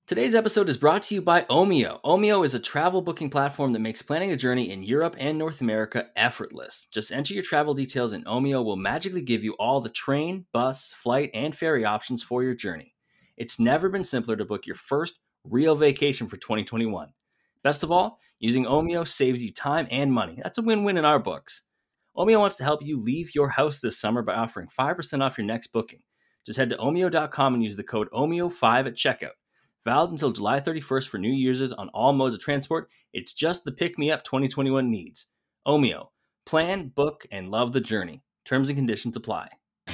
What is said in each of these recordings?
Today's episode is brought to you by Omio. Omio is a travel booking platform that makes planning a journey in Europe and North America effortless. Just enter your travel details and Omio will magically give you all the train, bus, flight, and ferry options for your journey. It's never been simpler to book your first real vacation for 2021. Best of all, using Omio saves you time and money. That's a win-win in our books. Omio wants to help you leave your house this summer by offering 5% off your next booking. Just head to omio.com and use the code OMIO5 at checkout. Valid until July 31st for new users on all modes of transport. It's just the pick-me-up 2021 needs. Omio. Plan, book, and love the journey. Terms and conditions apply.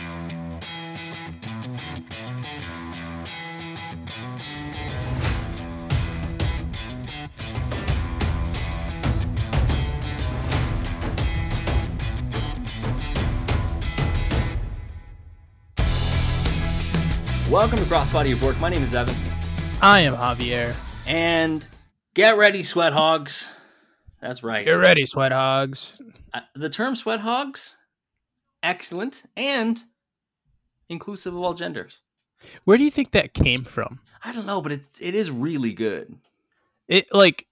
Welcome to Crossbody of Work. My name is Evan. I am Javier. And get ready, sweat hogs. That's right. Get ready, sweat hogs. The term sweat hogs, excellent and inclusive of all genders. Where do you think that came from? I don't know, but it is really good. It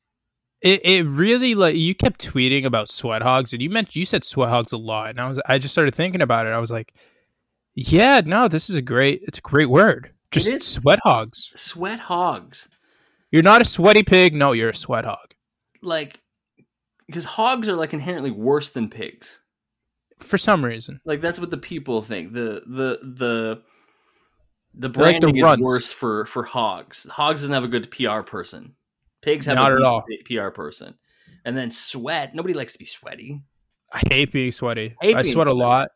really, like, you kept tweeting about sweat hogs, and you said sweat hogs a lot, and I just started thinking about it. I was like, yeah, no, it's a great word. Just sweat hogs. Sweat hogs. You're not a sweaty pig. No, you're a sweat hog. Like, because hogs are like inherently worse than pigs. For some reason. Like, that's what the people think. The branding is worse for hogs. Hogs doesn't have a good PR person. Pigs have a decent PR person. And then sweat. Nobody likes to be sweaty. I hate being sweaty. I sweat a lot.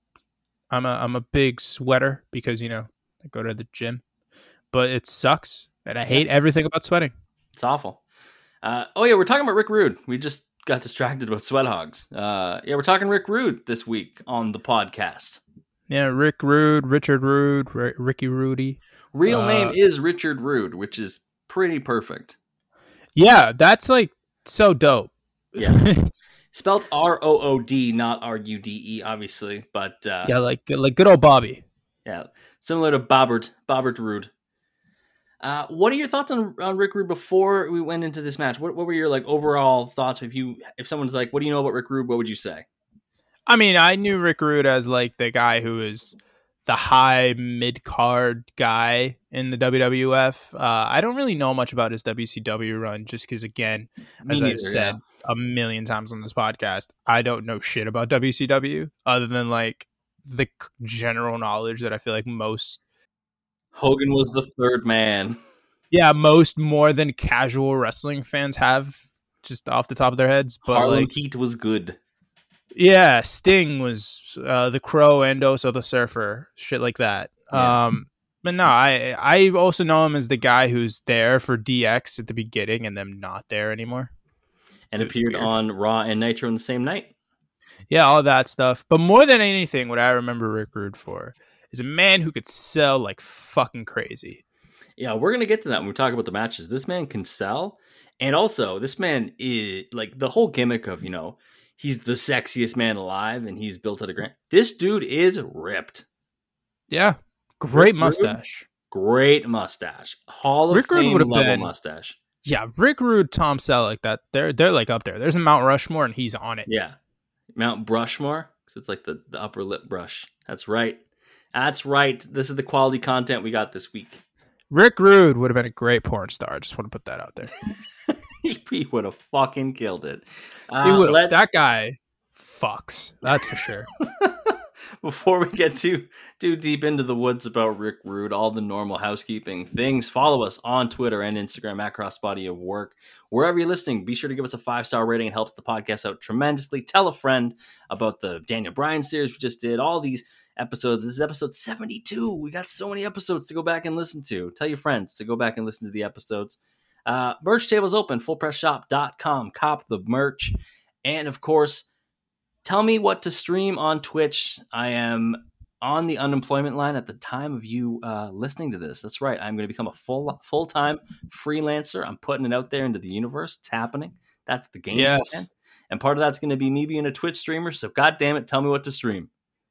I'm a big sweater because, I go to the gym, but it sucks, and I hate everything about sweating. It's awful. We're talking about Rick Rude. We just got distracted about sweat hogs. We're talking Rick Rude this week on the podcast. Yeah, Rick Rude, Richard Rude, Ricky Rudy. Real name is Richard Rude, which is pretty perfect. Yeah, that's like so dope. Yeah. Spelled R-O-O-D, not R-U-D-E, obviously, but yeah, like good old Bobby. Yeah, similar to Bobbert Rude. What are your thoughts on Rick Rude before we went into this match? What were your overall thoughts? If someone's like, "What do you know about Rick Rude?" What would you say? I mean, I knew Rick Rude as like the guy who is the high mid-card guy in the WWF. I don't really know much about his WCW run, just because, again, as I've said a million times on this podcast, I don't know shit about WCW other than like the general knowledge that I feel like most. Hogan was the third man. Yeah, most more than casual wrestling fans have just off the top of their heads. But Harlem Heat was good. Yeah, Sting was the Crow and Oso the Surfer, shit like that. Yeah. But no, I also know him as the guy who's there for DX at the beginning and then not there anymore. And appeared on Raw and Nitro in the same night. Yeah, all that stuff. But more than anything, what I remember Rick Rude for is a man who could sell like fucking crazy. Yeah, we're going to get to that when we talk about the matches. This man can sell. And also, this man is like the whole gimmick of, he's the sexiest man alive and he's built at a grand. This dude is ripped. Yeah. Great mustache. Great mustache. Hall of Fame level mustache. Yeah, Rick Rude, Tom Selleck, that they're like up there. There's a Mount Rushmore and he's on it. Yeah. Mount Brushmore, because it's like the upper lip brush. That's right. That's right. This is the quality content we got this week. Rick Rude would have been a great porn star. I just want to put that out there. He would have fucking killed it. That guy fucks. That's for sure. Before we get too deep into the woods about Rick Rude, all the normal housekeeping things, follow us on Twitter and Instagram at Crossbody of Work. Wherever you're listening, be sure to give us a 5-star rating. It helps the podcast out tremendously. Tell a friend about the Daniel Bryan series we just did, all these episodes. This is episode 72. We got so many episodes to go back and listen to. Tell your friends to go back and listen to the episodes. Merch tables open, fullpressshop.com. Cop the merch. And of course, tell me what to stream on Twitch. I am on the unemployment line at the time of you listening to this. That's right. I'm going to become a full-time freelancer. I'm putting it out there into the universe. It's happening. That's the game plan. And part of that's going to be me being a Twitch streamer. So God damn it, tell me what to stream.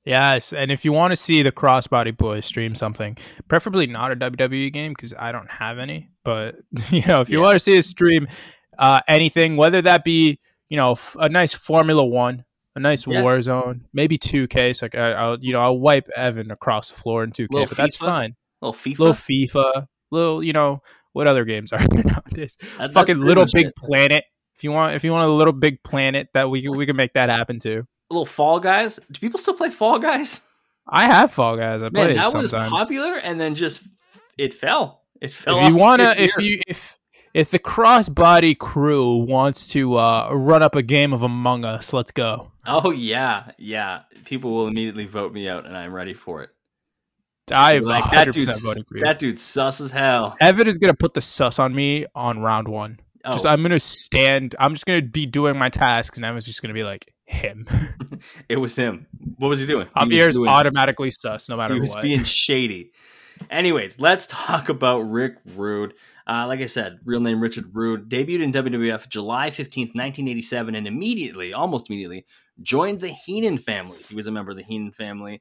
Yes, and if you want to see the Crossbody Boys stream something, preferably not a WWE game because I don't have any. But if you Yeah. want to see a stream, anything, whether that be a nice Formula One, a nice Yeah. Warzone, maybe 2K. So I'll wipe Evan across the floor in 2K, Little but that's FIFA. fine. Little FIFA. Little FIFA, what other games are there nowadays? That's Fucking Little business Big shit. Planet. If you want a Little Big Planet, that we can make that happen too. Little Fall Guys. Do people still play Fall Guys? I have Fall Guys. I play Man, it that sometimes. was popular, and then just it fell. It fell. If you off wanna, this year. if the Crossbody crew wants to run up a game of Among Us, let's go. Oh yeah. People will immediately vote me out, and I'm ready for it. I'm Like 100% voting for you. that dude's sus as hell. Evan is gonna put the sus on me on round one. Oh, I'm gonna stand. I'm just gonna be doing my tasks, and Evan's just gonna be like him. it was him. What was he doing? He was Javier's doing- automatically sus, no matter He was what. being shady. Anyways, let's talk about Rick Rude. Like I said, real name Richard Rude, debuted in WWF July 15th, 1987, and almost immediately, joined the Heenan family. He was a member of the Heenan family.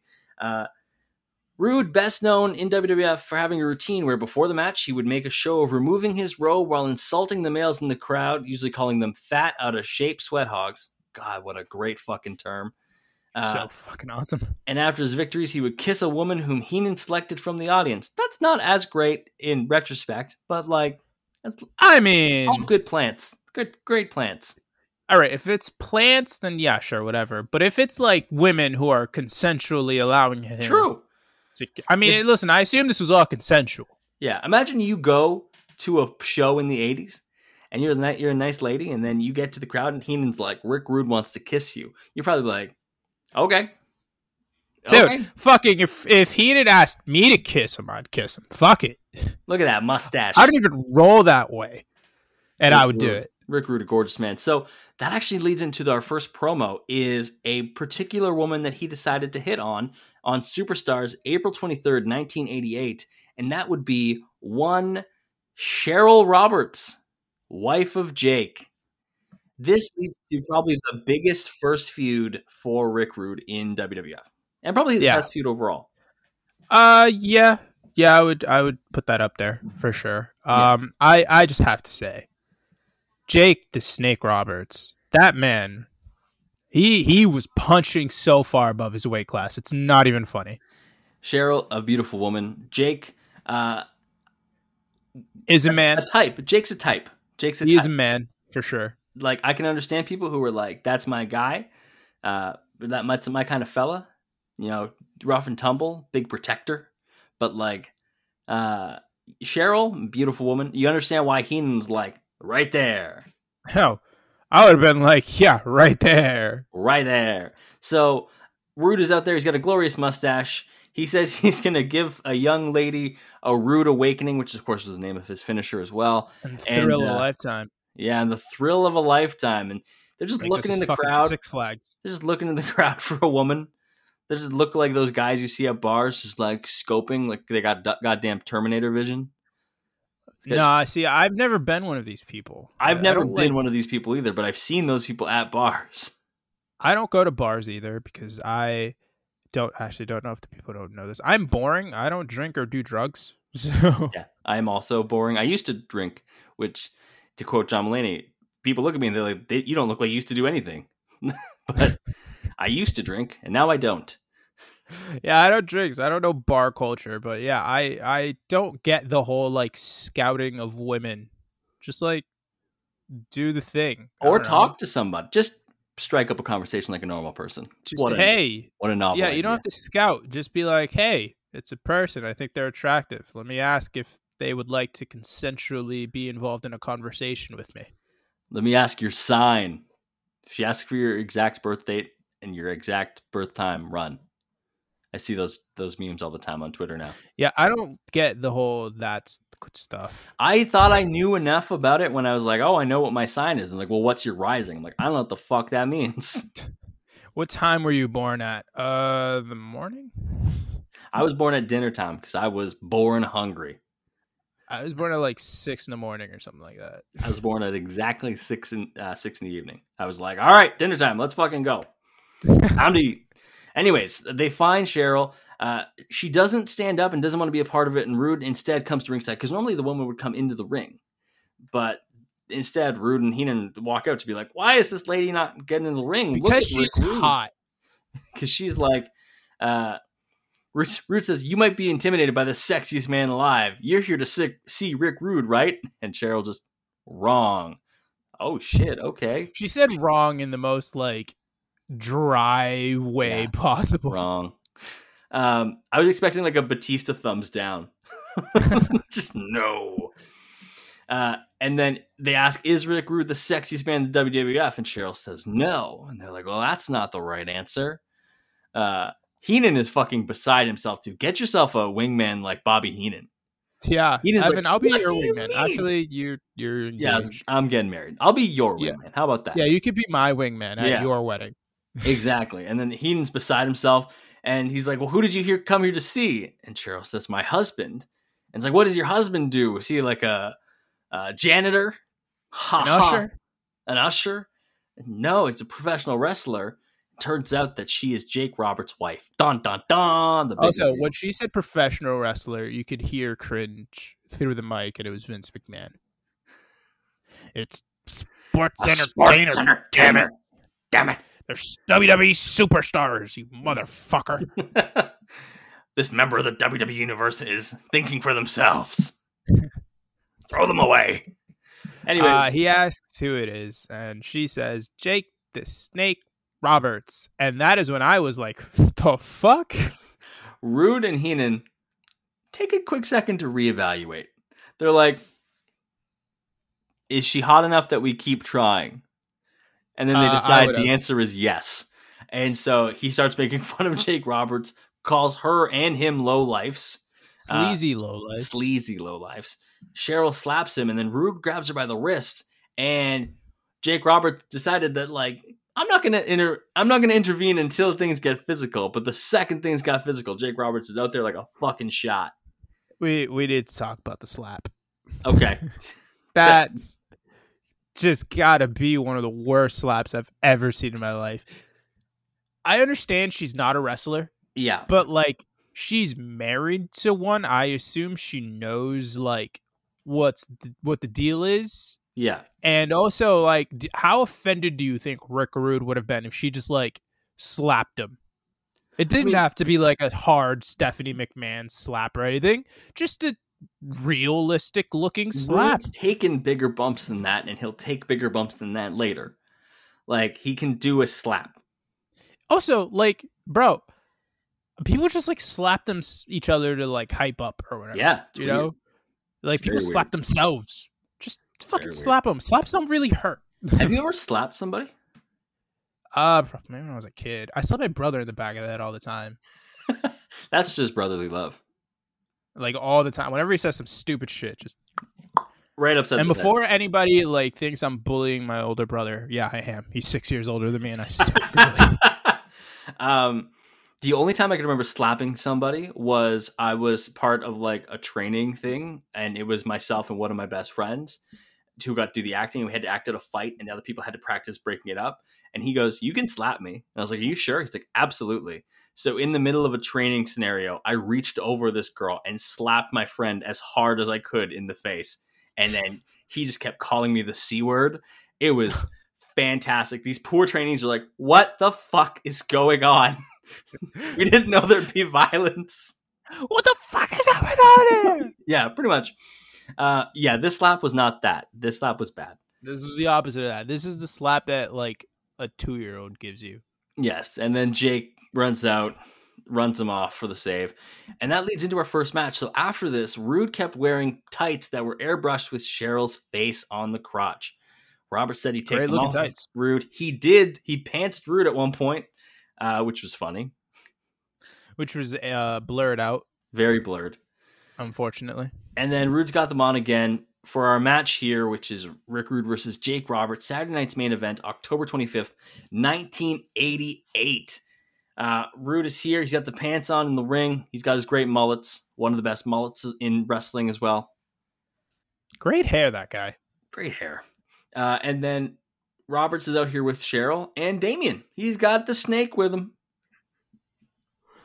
Rude, best known in WWF for having a routine where before the match, he would make a show of removing his robe while insulting the males in the crowd, usually calling them fat, out of shape sweat hogs. God, what a great fucking term. So fucking awesome. And after his victories, he would kiss a woman whom Heenan selected from the audience. That's not as great in retrospect, but that's I mean, all good plants. Great plants. all right, if it's plants, then yeah, sure, whatever. But if it's like women who are consensually allowing him, True. Listen, I assume this was all consensual. Yeah. Imagine you go to a show in the 80s and you're a nice lady, and then you get to the crowd and Heenan's like, Rick Rude wants to kiss you. You're probably like, okay. Dude, Okay. fucking, if he had asked me to kiss him, I'd kiss him. Fuck it. Look at that mustache. I don't even roll that way. And I would do it. Rick Rude, a gorgeous man. So that actually leads into our first promo, is a particular woman that he decided to hit on Superstars April 23rd, 1988. And that would be one Cheryl Roberts, wife of Jake. This leads to probably the biggest first feud for Rick Rude in WWF. And probably his best feud overall. Yeah, I would put that up there for sure. I just have to say, Jake the Snake Roberts, that man, he was punching so far above his weight class. It's not even funny. Cheryl, a beautiful woman. Jake is a man. A type. Jake's a type. He is a man for sure. Like, I can understand people who are like, that's my guy. That's my kind of fella. Rough and tumble, big protector. But like, Cheryl, beautiful woman. You understand why Heenan's like, right there. Hell, I would have been like, yeah, right there. Right there. So Rude is out there. He's got a glorious mustache. He says he's going to give a young lady a rude awakening, which of course was the name of his finisher as well. And thrill of a lifetime. Yeah, and the thrill of a lifetime. And they're just looking in the crowd. Six Flags. They're just looking in the crowd for a woman. They just look like those guys you see at bars, just like scoping, like they got goddamn Terminator vision. No, see, I've never been one of these people. I've never been one of these people either, but I've seen those people at bars. I don't go to bars either because I don't know if the people don't know this. I'm boring. I don't drink or do drugs. So yeah, I am also boring. I used to drink, which, to quote John Mulaney, people look at me and they're like, "You don't look like you used to do anything." But I used to drink, and now I don't. Yeah, I don't drink. So I don't know bar culture, but yeah, I don't get the whole like scouting of women. Just like do the thing or talk to somebody. Just strike up a conversation like a normal person. Just what a novel. Yeah, idea. You don't have to scout. Just be like, hey, it's a person. I think they're attractive. Let me ask if they would like to consensually be involved in a conversation with me. Let me ask your sign. If she asks for your exact birth date and your exact birth time, run. I see those memes all the time on Twitter now. Yeah, I don't get the whole that stuff. I thought I knew enough about it when I was like, oh, I know what my sign is. And like, well, what's your rising? I'm like, I don't know what the fuck that means. What time were you born at? The morning? I was born at dinner time because I was born hungry. I was born at like 6 a.m. or something like that. I was born at exactly 6 in the evening. I was like, all right, dinner time. Let's fucking go. Time to eat. Anyways, they find Cheryl. She doesn't stand up and doesn't want to be a part of it, and Rude instead comes to ringside because normally the woman would come into the ring, but instead Rude and Heenan walk out to be like, "Why is this lady not getting in the ring? Because she's hot." Because she's like, Rude says, "You might be intimidated by the sexiest man alive. You're here to see Rick Rude, right?" And Cheryl just, "Wrong." Oh shit. Okay. She said wrong in the most like dry way possible. Wrong. I was expecting like a Batista thumbs down. Just no. And then they ask, "Is Rick Rude the sexiest man in the WWF?" And Cheryl says no. And they're like, "Well, that's not the right answer." Heenan is fucking beside himself too. Get yourself a wingman like Bobby Heenan. Yeah, Heenan's Evan, like, I'll be "What your do you wingman. mean?" Actually, you're engaged. Yeah, I'm getting married. I'll be your wingman. How about that? Yeah, you could be my wingman at your wedding. Exactly. And then Heenan's beside himself, and he's like, "Well, who did you come here to see?" And Cheryl says, "My husband." And it's like, "What does your husband do? Is he like a janitor? An usher? An usher?" No, he's a professional wrestler. Turns out that she is Jake Roberts' wife. Dun, dun, dun. Also, when she said professional wrestler, you could hear cringe through the mic, and it was Vince McMahon. It's sports entertainer. Damn it. Damn it. They're WWE superstars, you motherfucker. This member of the WWE Universe is thinking for themselves. Throw them away. Anyways. He asks who it is, and she says, Jake the Snake Roberts. And that is when I was like, the fuck? Rude and Heenan take a quick second to reevaluate. They're like, is she hot enough that we keep trying? And then they decide the answer is yes. And so he starts making fun of Jake Roberts, calls her and him lowlifes. Sleazy lowlifes. Sleazy lowlifes. Cheryl slaps him, and then Rude grabs her by the wrist. And Jake Roberts decided that, like, I'm not gonna intervene until things get physical. But the second things got physical, Jake Roberts is out there like a fucking shot. We did talk about the slap. Okay. That's just gotta be one of the worst slaps I've ever seen in my life. I understand she's not a wrestler. Yeah. But like, she's married to one. I assume she knows like what the deal is. Yeah. And also, like, how offended do you think Rick Rude would have been if she just like slapped him? It didn't have to be like a hard Stephanie McMahon slap or anything. Just a realistic looking slap. Rude's taken bigger bumps than that, and he'll take bigger bumps than that later. Like, he can do a slap. Also, like, bro, people just like slap each other to like hype up or whatever. Yeah, you know, like it's people slap themselves. Just fucking slap them. Slap some really hurt. Have you ever slapped somebody? Maybe when I was a kid. I slapped my brother in the back of the head all the time. That's just brotherly love. Like all the time. Whenever he says some stupid shit, just right upside. And before anybody like thinks I'm bullying my older brother, yeah, I am. He's 6 years older than me, and I still really. The only time I can remember slapping somebody was I was part of like a training thing, and it was myself and one of my best friends who got to do the acting. We had to act out a fight, and the other people had to practice breaking it up. And he goes, "You can slap me." And I was like, "Are you sure?" He's like, "Absolutely." So in the middle of a training scenario, I reached over this girl and slapped my friend as hard as I could in the face. And then he just kept calling me the C word. It was fantastic. These poor trainees are like, "What the fuck is going on?" We didn't know there'd be violence. What the fuck is going on here? Yeah, pretty much. Yeah, this slap was not that. This slap was bad. This was the opposite of that. This is the slap that like a 2-year-old gives you. Yes, and then Jake runs out, runs him off for the save. And that leads into our first match. So after this, Rude kept wearing tights that were airbrushed with Cheryl's face on the crotch. Robert said he'd take them off tights. Rude. He did. He pantsed Rude at one point. Which was funny. Which was blurred out. Very blurred. Unfortunately. And then Rude's got them on again for our match here, which is Rick Rude versus Jake Roberts. Saturday night's main event, October 25th, 1988. Rude is here. He's got the pants on in the ring. He's got his great mullets. One of the best mullets in wrestling as well. Great hair, that guy. Great hair. And then Roberts is out here with Cheryl and Damien. He's got the snake with him.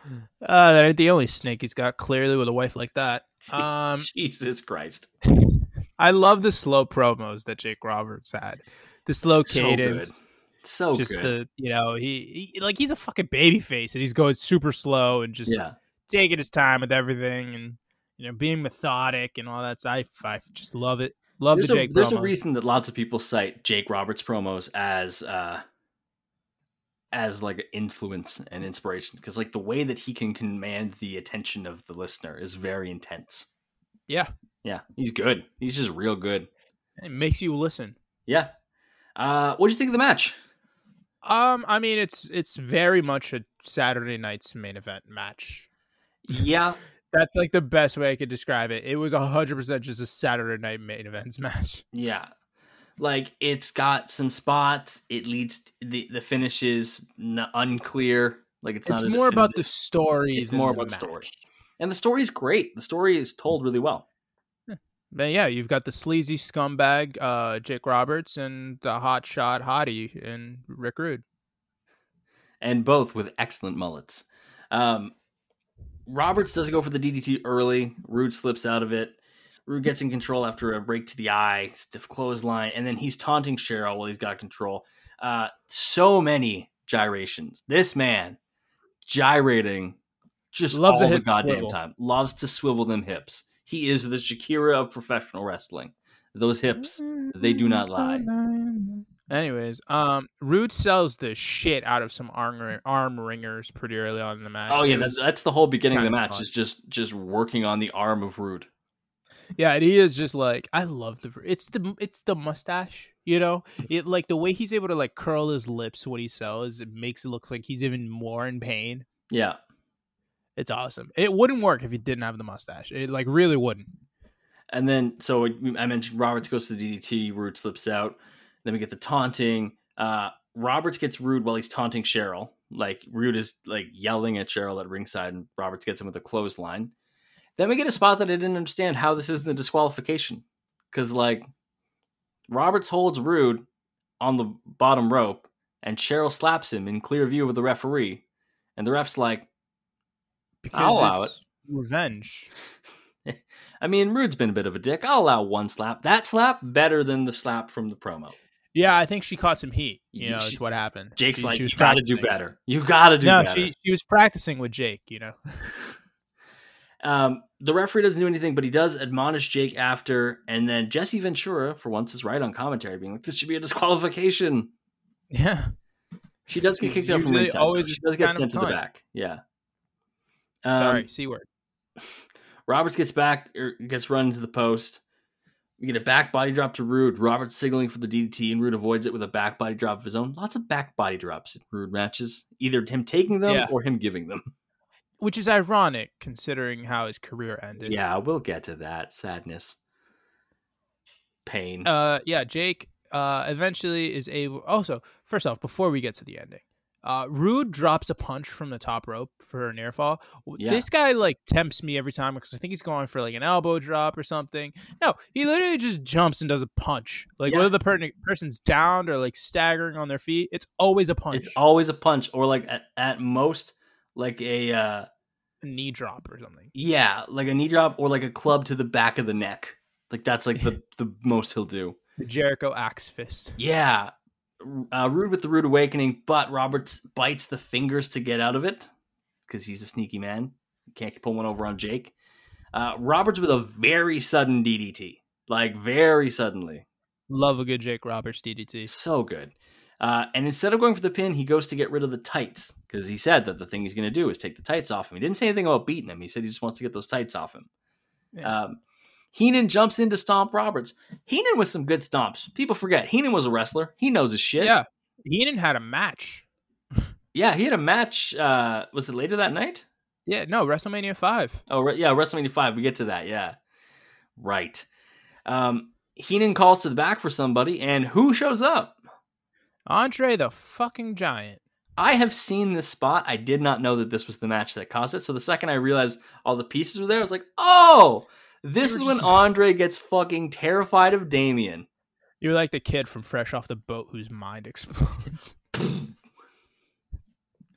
That ain't the only snake he's got, clearly, with a wife like that. Jesus Christ. I love the slow promos that Jake Roberts had. The slow cadence. So just good. He's a fucking baby face and he's going super slow and just taking his time with everything and being methodic and all that. So I just love it. There's a reason that lots of people cite Jake Roberts promos as like influence and inspiration, because like the way that he can command the attention of the listener is very intense. Yeah, he's good. He's just real good. It makes you listen. Yeah. What do you think of the match? I mean, it's very much a Saturday night's main event match. Yeah. That's like the best way I could describe it. It was 100% just a Saturday night main events match. Yeah. Like, it's got some spots. It leads the finish is unclear. Like, it's more about the story. It's more about story, and the story's great. The story is told really well. But yeah, you've got the sleazy scumbag Jake Roberts and the hotshot hottie and Rick Rude, and both with excellent mullets. Roberts does go for the DDT early. Rude slips out of it. Rude gets in control after a break to the eye, stiff clothesline, and then he's taunting Cheryl while he's got control. So many gyrations. This man gyrating just loves all the goddamn swivel. Time. Loves to swivel them hips. He is the Shakira of professional wrestling. Those hips, they do not lie. Anyways, Rude sells the shit out of some arm ringers pretty early on in the match. Oh yeah, that's the whole beginning of the match, is just working on the arm of Rude. Yeah, and he is just like, I love it's the mustache, it like the way he's able to like curl his lips when he sells, it makes it look like he's even more in pain. Yeah. It's awesome. It wouldn't work if he didn't have the mustache. It like really wouldn't. And then, so I mentioned Roberts goes to the DDT, Rude slips out. Then we get the taunting. Roberts gets Rude while he's taunting Cheryl. Like, Rude is like yelling at Cheryl at ringside, and Roberts gets him with a clothesline. Then we get a spot that I didn't understand how this isn't a disqualification. Because, like, Roberts holds Rude on the bottom rope, and Cheryl slaps him in clear view of the referee. And the ref's like, because it's revenge. I mean, Rude's been a bit of a dick. I'll allow one slap. That slap, better than the slap from the promo. Yeah, I think she caught some heat. Is what happened. Jake's like, you got to do better. You got to do better. No, she was practicing with Jake, The referee doesn't do anything, but he does admonish Jake after, and then Jesse Ventura, for once, is right on commentary, being like, this should be a disqualification. Yeah. She does get kicked out from ringside. She does get sent to the back. Yeah. Sorry, C-word. Roberts gets run into the post. We get a back body drop to Rude. Roberts signaling for the DDT, and Rude avoids it with a back body drop of his own. Lots of back body drops in Rude matches. Either him taking them or him giving them. Which is ironic, considering how his career ended. Yeah, we'll get to that. Sadness. Pain. Jake eventually is able... Also, first off, before we get to the ending, Rude drops a punch from the top rope for a near fall. Yeah. This guy like tempts me every time because I think he's going for like an elbow drop or something. No, he literally just jumps and does a punch. Like whether the person's down or like staggering on their feet, it's always a punch. It's always a punch, or like at most like a knee drop or something. Yeah, like a knee drop or like a club to the back of the neck. Like that's like the most he'll do. The Jericho axe fist. Yeah. Rude with the Rude Awakening, but Roberts bites the fingers to get out of it because he's a sneaky man. Can't pull one over on Jake. Roberts with a very sudden DDT, like very suddenly. Love a good Jake Roberts DDT. So good. And instead of going for the pin, he goes to get rid of the tights because he said that the thing he's going to do is take the tights off him. He didn't say anything about beating him. He said he just wants to get those tights off him. Yeah. Heenan jumps in to stomp Roberts. Heenan with some good stomps. People forget. Heenan was a wrestler. He knows his shit. Yeah. Heenan had a match. Yeah, he had a match. Was it later that night? Yeah, no, WrestleMania 5. Oh, yeah, WrestleMania 5. We get to that, yeah. Right. Heenan calls to the back for somebody, and who shows up? Andre the fucking Giant. I have seen this spot. I did not know that this was the match that caused it. So the second I realized all the pieces were there, I was like, oh! This is when Andre gets fucking terrified of Damien. You're like the kid from Fresh Off the Boat whose mind explodes.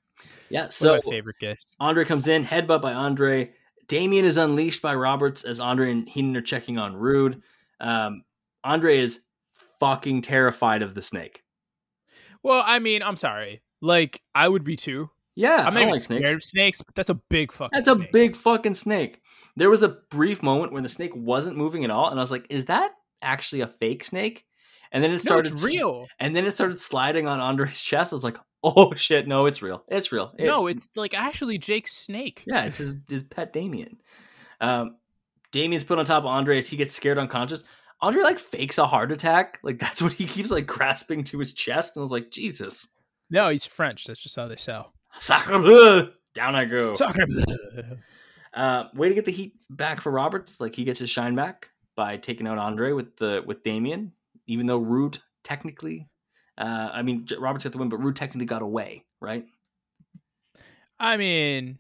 Yeah, One so of my favorite gifts. Andre comes in, headbutt by Andre. Damien is unleashed by Roberts as Andre and Heenan are checking on Rude. Andre is fucking terrified of the snake. Well, I mean, I'm sorry. Like, I would be too. Yeah, I'm I not don't even like scared snakes. of snakes, but that's a big fucking That's a snake. big fucking snake. There was a brief moment when the snake wasn't moving at all, and I was like, "Is that actually a fake snake?" And then it started. No, it's real. And then it started sliding on Andre's chest. I was like, "Oh shit! No, it's real. It's real. No, it's like actually Jake's snake. yeah, it's his pet Damien." Damien's put on top of Andre as he gets scared unconscious. Andre like fakes a heart attack. Like that's what he keeps like grasping to his chest. And I was like, Jesus. No, he's French. That's just how they sell. Sacre bleu! Down I go. Sacre bleu. Way to get the heat back for Roberts. Like he gets his shine back by taking out Andre with Damien, even though Rude technically, Roberts got the win, but Rude technically got away, right? I mean,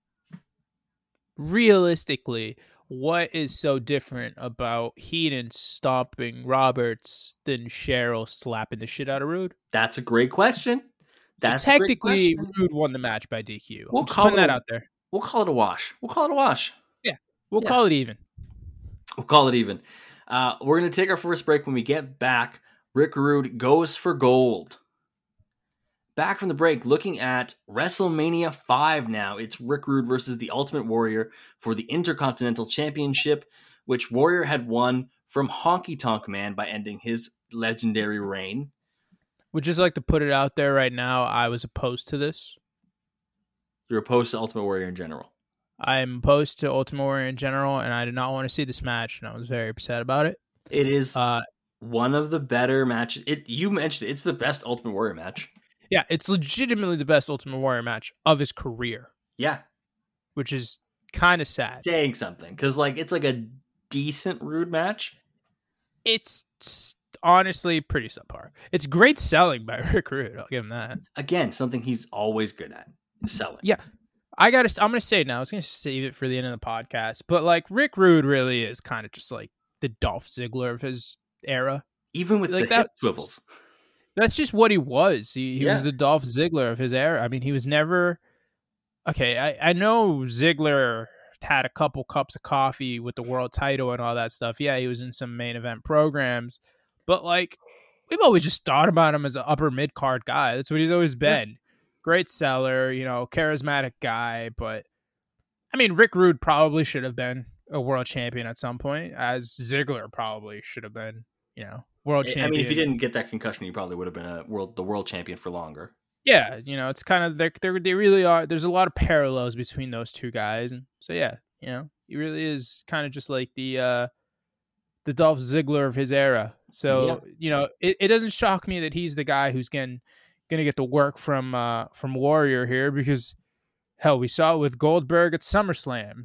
realistically, what is so different about Heenan stopping Roberts than Cheryl slapping the shit out of Rude? That's a great question. That's so technically Rude won the match by DQ. We'll just putting that out there. We'll call it a wash. Yeah, we'll call it even. We're going to take our first break. When we get back, Rick Rude goes for gold. Back from the break, looking at WrestleMania 5 now. It's Rick Rude versus the Ultimate Warrior for the Intercontinental Championship, which Warrior had won from Honky Tonk Man by ending his legendary reign. Would just like to put it out there right now, I was opposed to this. You're opposed to Ultimate Warrior in general? I'm opposed to Ultimate Warrior in general, and I did not want to see this match, and I was very upset about it. It is one of the better matches. You mentioned it's the best Ultimate Warrior match. Yeah, it's legitimately the best Ultimate Warrior match of his career. Yeah. Which is kind of sad. Saying something, because it's like a decent Rude match. It's honestly pretty subpar. It's great selling by Rick Rude. I'll give him that. Again, something he's always good at, selling. Yeah. I'm going to say it now. I was going to save it for the end of the podcast. But Rick Rude really is kind of just like the Dolph Ziggler of his era. Even with the hip swivels. That's just what he was. He was the Dolph Ziggler of his era. I mean, he was never... Okay, I know Ziggler had a couple cups of coffee with the world title and all that stuff. Yeah, he was in some main event programs. But, we've always just thought about him as an upper mid-card guy. That's what he's always been. Great seller, charismatic guy. But, I mean, Rick Rude probably should have been a world champion at some point, as Ziggler probably should have been, world champion. I mean, if he didn't get that concussion, he probably would have been the world champion for longer. Yeah, it's kind of they really are. There's a lot of parallels between those two guys, and so yeah, he really is kind of just like the Dolph Ziggler of his era. So it doesn't shock me that he's the guy who's gonna get the work from Warrior here, because hell, we saw it with Goldberg at SummerSlam.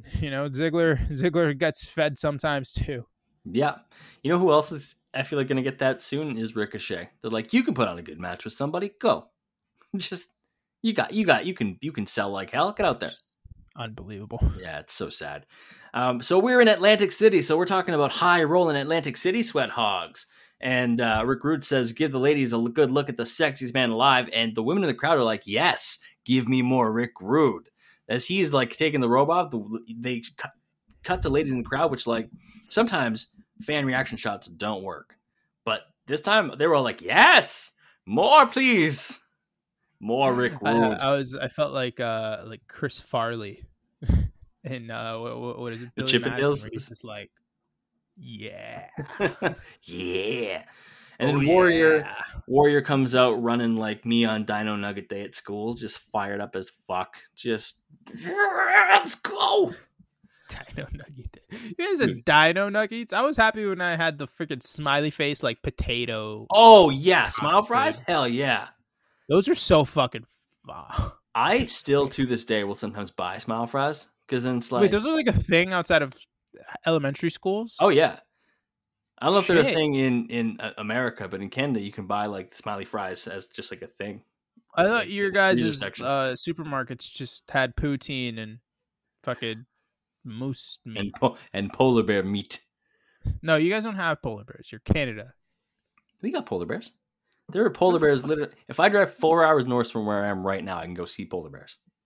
Ziggler gets fed sometimes too. Yeah, who else is I feel like going to get that soon is Ricochet. They're like, you can put on a good match with somebody. Go. Just you can sell like hell. Get out there. Unbelievable. Yeah, it's so sad. So we're in Atlantic City. So we're talking about high rolling Atlantic City sweat hogs. And Rick Rude says, give the ladies a good look at the sexiest man alive. And the women in the crowd are like, yes, give me more Rick Rude. As he's taking the robe off, they cut to ladies in the crowd, which sometimes fan reaction shots don't work. But this time they were all like, yes, more please. More Rick Rude. I felt like Chris Farley in what is it? The Billy Chippendales. Madison, he's just like, yeah, yeah. And then Warrior comes out running like me on Dino Nugget Day at school, just fired up as fuck. Just let's go. Dino Nugget. You guys had Dino Nuggets? I was happy when I had the freaking smiley face potato. Oh yeah, smile fries? Hell yeah. Those are so fucking I still to this day will sometimes buy smile fries because then it's like, wait, those are a thing outside of elementary schools? Oh yeah. I don't know if they're a thing in America, but in Canada you can buy smiley fries as just a thing. I thought your guys' supermarkets just had poutine and fucking moose meat and polar bear meat. No, you guys don't have polar bears. You're Canada. We got polar bears. There are polar bears literally. If I drive 4 hours north from where I am right now, I can go see polar bears.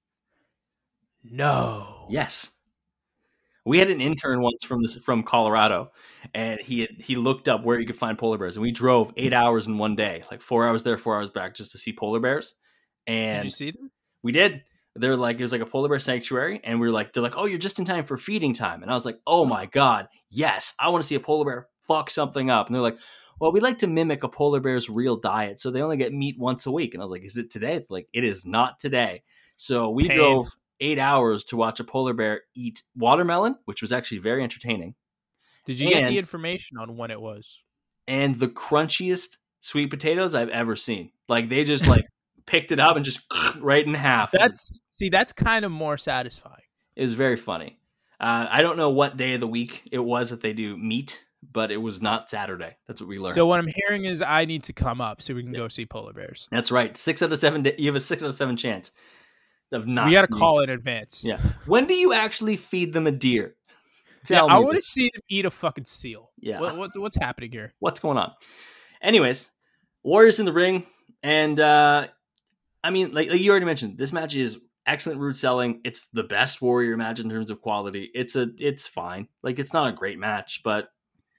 No. Yes. We had an intern once from Colorado, and he looked up where you could find polar bears, and we drove 8 hours in one day, like 4 hours there, 4 hours back, just to see polar bears. And Did you see them? we did. They're like, it was like a polar bear sanctuary, and they're like, oh, you're just in time for feeding time. And I was like, oh my God, yes, I want to see a polar bear fuck something up. And they're like, well, we like to mimic a polar bear's real diet, so they only get meat once a week. And I was like, is it today? Like, it is not today. So we drove 8 hours to watch a polar bear eat watermelon, which was actually very entertaining. Did you get the information on when it was? And the crunchiest sweet potatoes I've ever seen. Like, they just like picked it up and just right in half. That's kind of more satisfying. It was very funny. I don't know what day of the week it was that they do meat, but it was not Saturday. That's what we learned. So what I'm hearing is I need to come up so we can go see polar bears. That's right. 6 out of 7. You have a 6 out of 7 chance of not. We got to call in advance. Yeah. When do you actually feed them a deer? I want to see them eat a fucking seal. Yeah. What's happening here? What's going on? Anyways, Warriors in the ring, and I mean, like you already mentioned, this match is excellent root selling. It's the best Warrior match in terms of quality. It's fine. Like, it's not a great match, but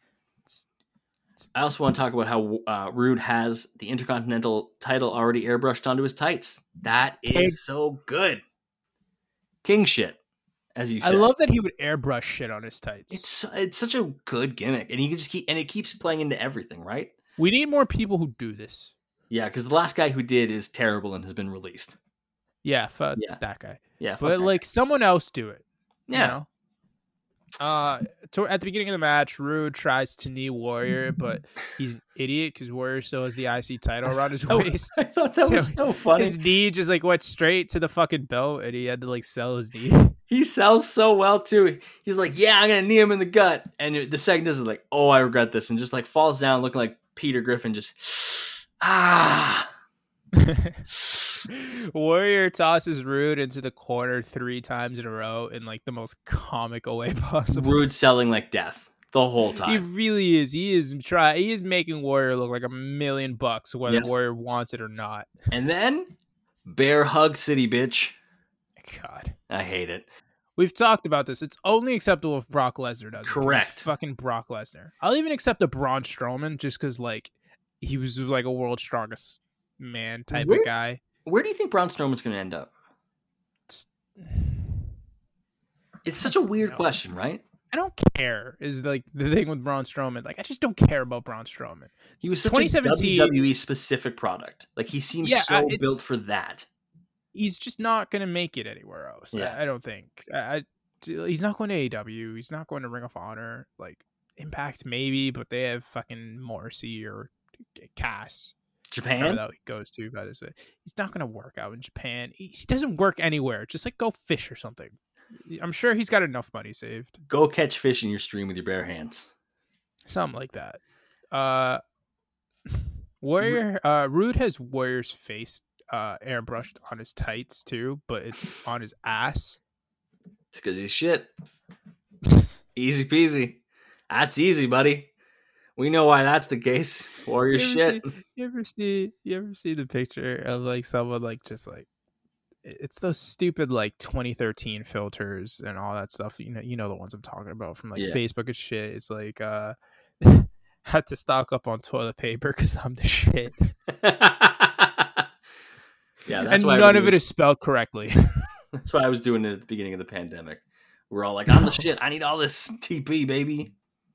I also want to talk about how Rude has the Intercontinental title already airbrushed onto his tights. That is so good. King shit, as you said. I love that he would airbrush shit on his tights. It's such a good gimmick, and he can just it keeps playing into everything, right? We need more people who do this. Yeah, because the last guy who did is terrible and has been released. Yeah, that guy. Yeah, but like someone else do it. Yeah. You know? At the beginning of the match, Rude tries to knee Warrior, but he's an idiot because Warrior still has the IC title around his waist. I thought that was so funny. His knee just like went straight to the fucking belt, and he had to like sell his knee. He sells so well too. He's like, "Yeah, I'm gonna knee him in the gut," and the second is like, "Oh, I regret this," and just like falls down, looking like Peter Griffin. Just Warrior tosses Rude into the corner 3 times in a row in like the most comical way possible. Rude selling like death the whole time. He really is. He is making Warrior look like $1 million, whether Warrior wants it or not. And then Bear Hug City, bitch. God, I hate it. We've talked about this. It's only acceptable if Brock Lesnar does it. Correct. It's fucking Brock Lesnar. I'll even accept a Braun Strowman just because like he was like a world's strongest man type of guy. Where do you think Braun Strowman's going to end up? It's such a weird question, right? I don't care is like the thing with Braun Strowman. Like, I just don't care about Braun Strowman. He was such a WWE specific product. Like, he seems so built for that. He's just not going to make it anywhere else. Yeah. I don't think. He's not going to AEW. He's not going to Ring of Honor. Like, Impact maybe, but they have fucking Morrissey or Cass. Japan? That he goes to, by this way. He's not going to work out in Japan. He doesn't work anywhere. Just like go fish or something. I'm sure he's got enough money saved. Go catch fish in your stream with your bare hands. Something like that. Rude has Warrior's face airbrushed on his tights too, but it's on his ass. It's because he's shit. Easy peasy. That's easy, buddy. We know why that's the case. Warrior shit. You ever see the picture of like someone like just like it's those stupid like 2013 filters and all that stuff. You know the ones I'm talking about from like Facebook and shit. It's like had to stock up on toilet paper because I'm the shit. Yeah, that's and why none of it is spelled correctly. That's why I was doing it at the beginning of the pandemic. We're all like, I'm the shit. I need all this TP, baby.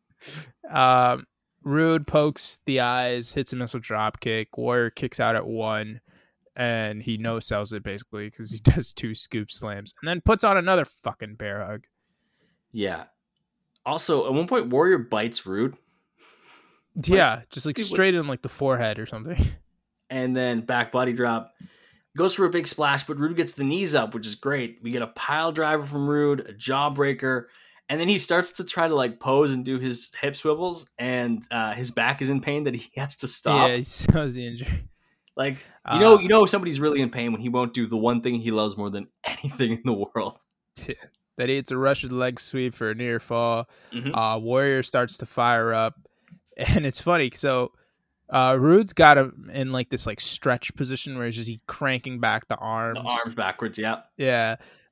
Rude pokes the eyes, hits a missile drop kick. Warrior kicks out at 1, and he no-sells it basically because he does 2 scoop slams and then puts on another fucking bear hug. Yeah. Also, at one point, Warrior bites Rude. Yeah, just like straight in like the forehead or something. And then back body drop. Goes for a big splash, but Rude gets the knees up, which is great. We get a pile driver from Rude, a jawbreaker. And then he starts to try to like pose and do his hip swivels, and his back is in pain that he has to stop. Yeah, he shows the injury. Like you know somebody's really in pain when he won't do the one thing he loves more than anything in the world. That he hits a Russian leg sweep for a near fall. Mm-hmm. Warrior starts to fire up, and it's funny. So Rude's got him in like this like stretch position where he's just cranking back the arms. The arms backwards, yeah. Yeah.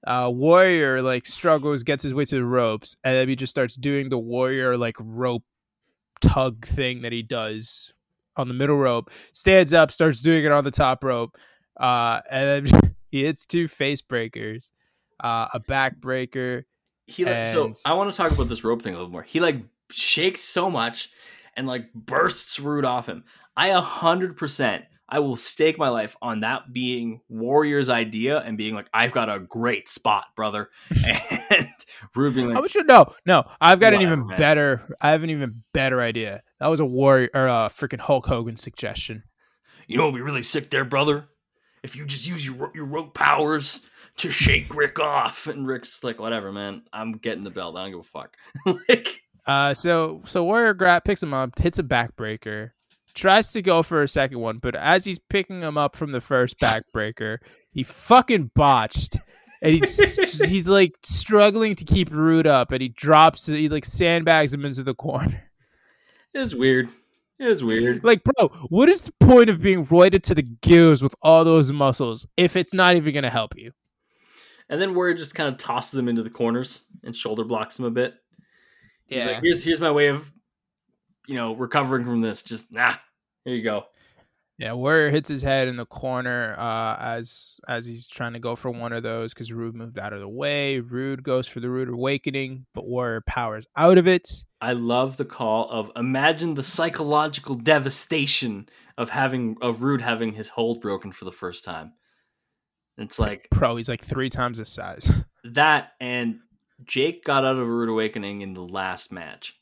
Warrior like struggles, gets his way to the ropes, and then he just starts doing the Warrior like rope tug thing that he does on the middle rope. Stands up, starts doing it on the top rope, and then he hits 2 face breakers, a back breaker. So I want to talk about this rope thing a little more. He like shakes so much and like bursts Rude off him. I 100%. I will stake my life on that being Warrior's idea and being like, I've got a great spot, brother. And Rude being like, I wish you no. I've got Whatever, an even man. better. I have an even better idea. That was a Warrior or a freaking Hulk Hogan suggestion. you know, what'd be really sick there, brother. If you just use your rope powers to shake Rick off, and Rick's like, whatever, man. I'm getting the belt. I don't give a fuck. Like, So Warrior picks him up, hits a backbreaker, tries to go for a second one, but as he's picking him up from the first backbreaker, he fucking botched. And he's like struggling to keep Rude up, and he like sandbags him into the corner. it's weird. Like, bro, what is the point of being roided to the gills with all those muscles if it's not even gonna help you? And then Warrior just kind of tosses him into the corners and shoulder blocks him a bit. He's Yeah. like, here's my way of, recovering from this. Just, here you go. Yeah, Warrior hits his head in the corner as he's trying to go for one of those because Rude moved out of the way. Rude goes for the Rude Awakening, but Warrior powers out of it. I love the call of imagine the psychological devastation of Rude having his hold broken for the first time. It's like, bro, he's like 3 times his size. that, and Jake got out of a Rude Awakening in the last match.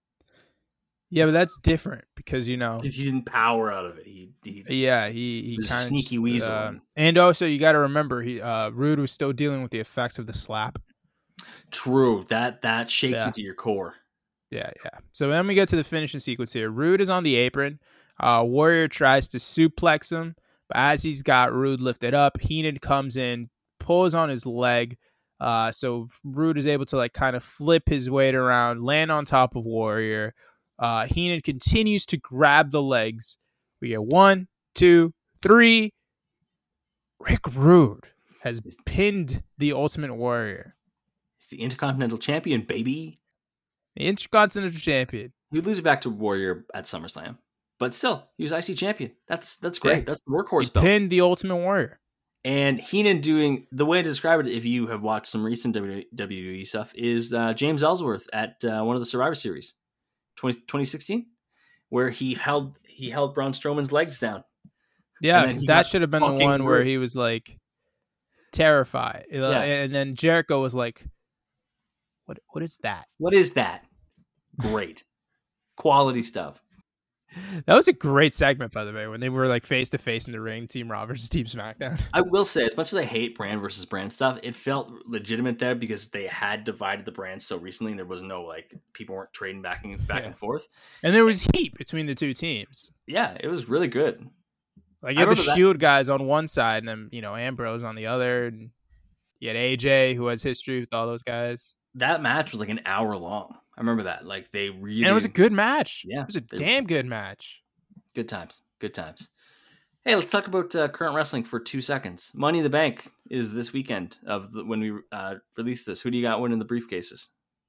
Yeah, but that's different because He didn't power out of it. He he was a kind of sneaky weasel. And also, you got to remember, Rude was still dealing with the effects of the slap. True, that shakes Yeah. you to your core. Yeah. So then we get to the finishing sequence here. Rude is on the apron. Warrior tries to suplex him, but as he's got Rude lifted up, Heenan comes in, pulls on his leg. So Rude is able to like kind of flip his weight around, land on top of Warrior. Heenan continues to grab the legs. We get 1, 2, 3. Rick Rude has pinned the Ultimate Warrior. He's the Intercontinental Champion, baby. The Intercontinental Champion. He would lose it back to Warrior at SummerSlam, but still, he was IC Champion. That's great. Yeah. That's the workhorse He belt. pinned the Ultimate Warrior. And Heenan doing the way to describe it, if you have watched some recent WWE stuff, is James Ellsworth at one of the Survivor Series, 2016, where he held Braun Strowman's legs down. Yeah, And then because he that got should have been the fucking one where ripped. he was like terrified. Yeah. And then Jericho was like, What is that? What is that? Great. Quality stuff. That was a great segment, by the way, when they were like face to face in the ring, Team Raw versus Team SmackDown. I will say, as much as I hate brand versus brand stuff, it felt legitimate there because they had divided the brands so recently, and there was no like people weren't trading back and forth. And there was heat between the two teams. Yeah, it was really good. Like I you had the remember that. Shield guys on one side, and then Ambrose on the other, and you had AJ who has history with all those guys. That match was like an hour long. I remember that. Like they really, And it was a good match. Yeah, It was a damn good match. good times. Good times. Hey, let's talk about current wrestling for 2 seconds. Money in the Bank is this weekend when we release this. Who do you got winning the briefcases?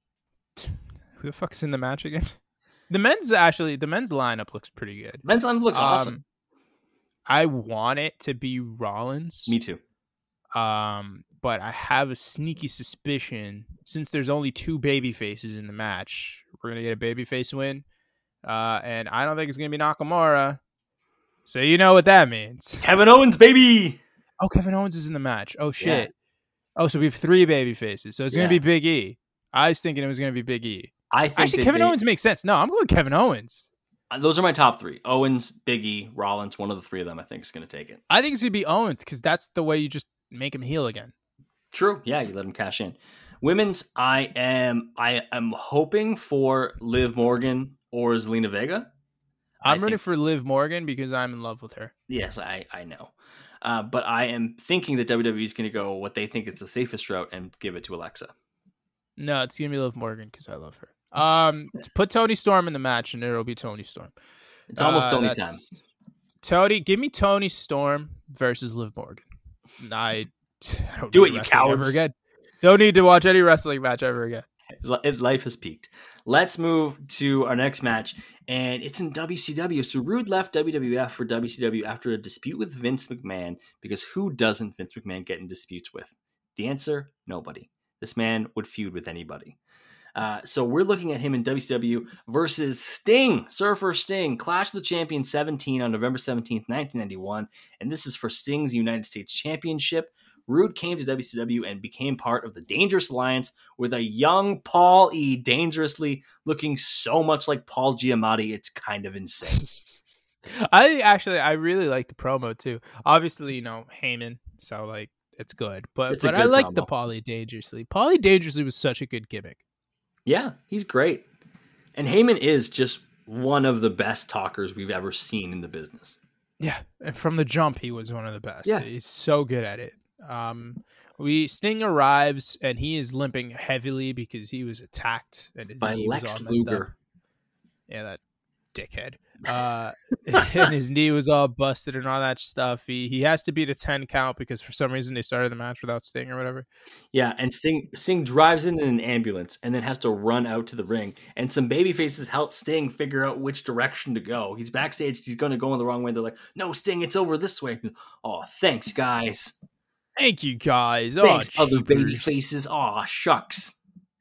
Who the fuck's in the match again? The men's lineup looks pretty good. Men's line looks awesome. I want it to be Rollins. Me too. But I have a sneaky suspicion since there's only 2 baby faces in the match, we're gonna get a babyface win. And I don't think it's gonna be Nakamura. So you know what that means. Kevin Owens, baby. Oh, Kevin Owens is in the match. Oh shit. Yeah. Oh, so we have 3 baby faces. So it's gonna Yeah. be Big E. I was thinking it was gonna be Big E. I think Actually, Kevin Owens makes sense. No, I'm going Kevin Owens. Those are my top 3. Owens, Big E, Rollins. One of the 3 of them, I think, is going to take it. I think it's gonna be Owens because that's the way you just make him heel again. True. Yeah, you let him cash in. Women's, I am hoping for Liv Morgan or Zelina Vega. I'm rooting for Liv Morgan because I'm in love with her. Yes, I know. But I am thinking that WWE is going to go what they think is the safest route and give it to Alexa. No, it's gonna be Liv Morgan because I love her. Put Tony Storm in the match and it'll be Tony Storm. It's almost Tony time. Give me Tony Storm versus Liv Morgan. I don't Do it, you wrestling ever cowards. again. Don't need to watch any wrestling match ever again. Life has peaked. Let's move to our next match, and it's in WCW. So Rude left WWF for WCW after a dispute with Vince McMahon, because who doesn't Vince McMahon get in disputes with? The answer, nobody. This man would feud with anybody. So we're looking at him in WCW versus Sting, Surfer Sting, Clash of the Champions 17 on November 17th, 1991, and this is for Sting's United States Championship. Rude came to WCW and became part of the Dangerous Alliance with a young Paul E. Dangerously looking so much like Paul Giamatti, it's kind of insane. I really like the promo too. Obviously, Heyman, so like it's good. But I like the Paul E. Dangerously. Paul E. Dangerously was such a good gimmick. Yeah, he's great. And Heyman is just one of the best talkers we've ever seen in the business. Yeah, and from the jump, he was one of the best. Yeah. He's so good at it. Sting arrives and he is limping heavily because he was attacked and his by knee Lex was all messed Luger. up. Yeah, that dickhead. And his knee was all busted and all that stuff. He has to beat a 10 count because for some reason they started the match without Sting or whatever. Yeah, and Sting drives in an ambulance and then has to run out to the ring. And some babyfaces help Sting figure out which direction to go. He's backstage. He's going to go in the wrong way. They're like, "No, Sting, it's over this way." Oh, thanks, guys. Thank you, guys. Thanks, other babyfaces. Oh, shucks.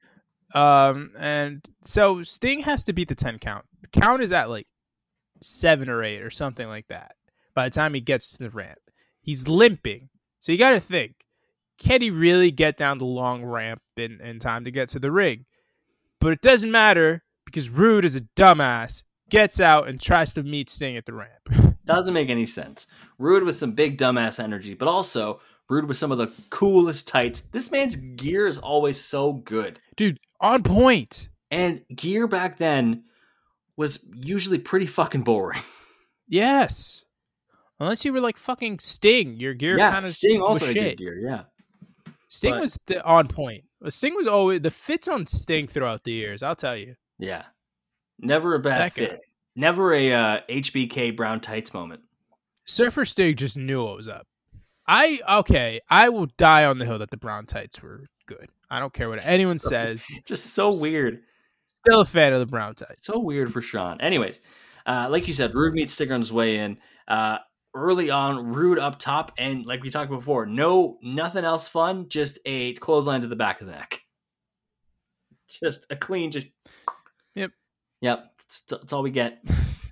And so Sting has to beat the 10 count. The count is at like 7 or 8 or something like that by the time he gets to the ramp. He's limping. So you got to think, can he really get down the long ramp in time to get to the ring? But it doesn't matter because Rude is a dumbass, gets out and tries to meet Sting at the ramp. Doesn't make any sense. Rude with some big dumbass energy, but also Rude with some of the coolest tights. This man's gear is always so good. Dude, on point. And gear back then was usually pretty fucking boring. Yes. Unless you were like fucking Sting. Your gear kind of Sting also had shit. good gear, yeah. Sting was on point. Sting was always the fits on Sting throughout the years, I'll tell you. Yeah. Never a bad fit. Never a HBK brown tights moment. Surfer Sting just knew what was up. I will die on the hill that the brown tights were good. I don't care what anyone says. Just so weird. Still a fan of the brown tights. So weird for Sean. Anyways, like you said, Rude meets Sting on his way in. Early on, Rude up top, and like we talked before, nothing else fun, just a clothesline to the back of the neck. Just a clean, Yep. That's all we get.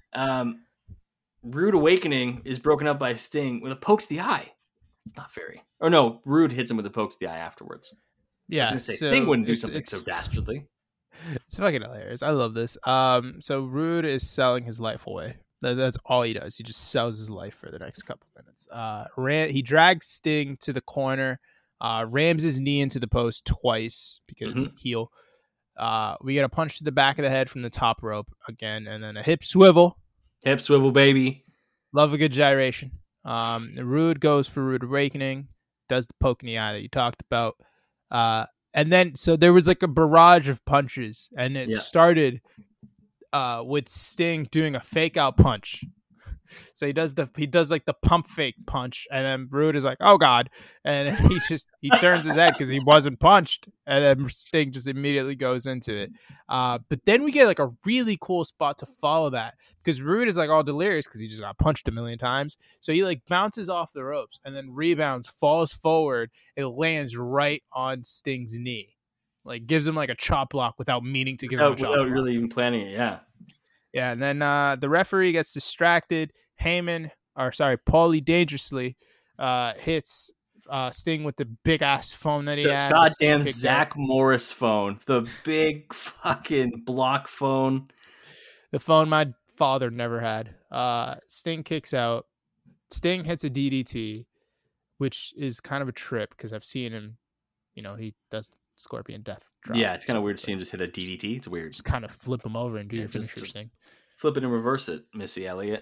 Rude Awakening is broken up by Sting with a poke to the eye. It's not very. Or no, Rude hits him with a poke to the eye afterwards. Yeah. I was gonna say, Sting wouldn't do something so dastardly. It's fucking hilarious. I love this. So Rude is selling his life away. That's all he does. He just sells his life for the next couple minutes. He drags Sting to the corner, rams his knee into the post twice because heel. We get a punch to the back of the head from the top rope again, and then a hip swivel. Hip swivel, baby. Love a good gyration. Rude goes for Rude Awakening, does the poke in the eye that you talked about. And then, so there was like a barrage of punches, and it started with Sting doing a fake out punch. So he does like the pump fake punch, and then Rude is like, "Oh God!" and he turns his head because he wasn't punched, and then Sting just immediately goes into it. But then we get like a really cool spot to follow that because Rude is like all delirious because he just got punched a million times. So he like bounces off the ropes and then rebounds, falls forward, it lands right on Sting's knee, like gives him like a chop block without meaning to give him a chop block. Without really even planning it, yeah. Yeah, and then the referee gets distracted. Paulie Dangerously hits Sting with the big ass phone that he had. Goddamn Zach Morris phone. The big fucking block phone. The phone my father never had. Sting kicks out. Sting hits a DDT, which is kind of a trip because I've seen him, he does Scorpion Death Drop. Yeah, it's kind of weird to see him just hit a DDT. It's weird. Just kind of flip him over and do your finisher thing. Flip it and reverse it, Missy Elliott.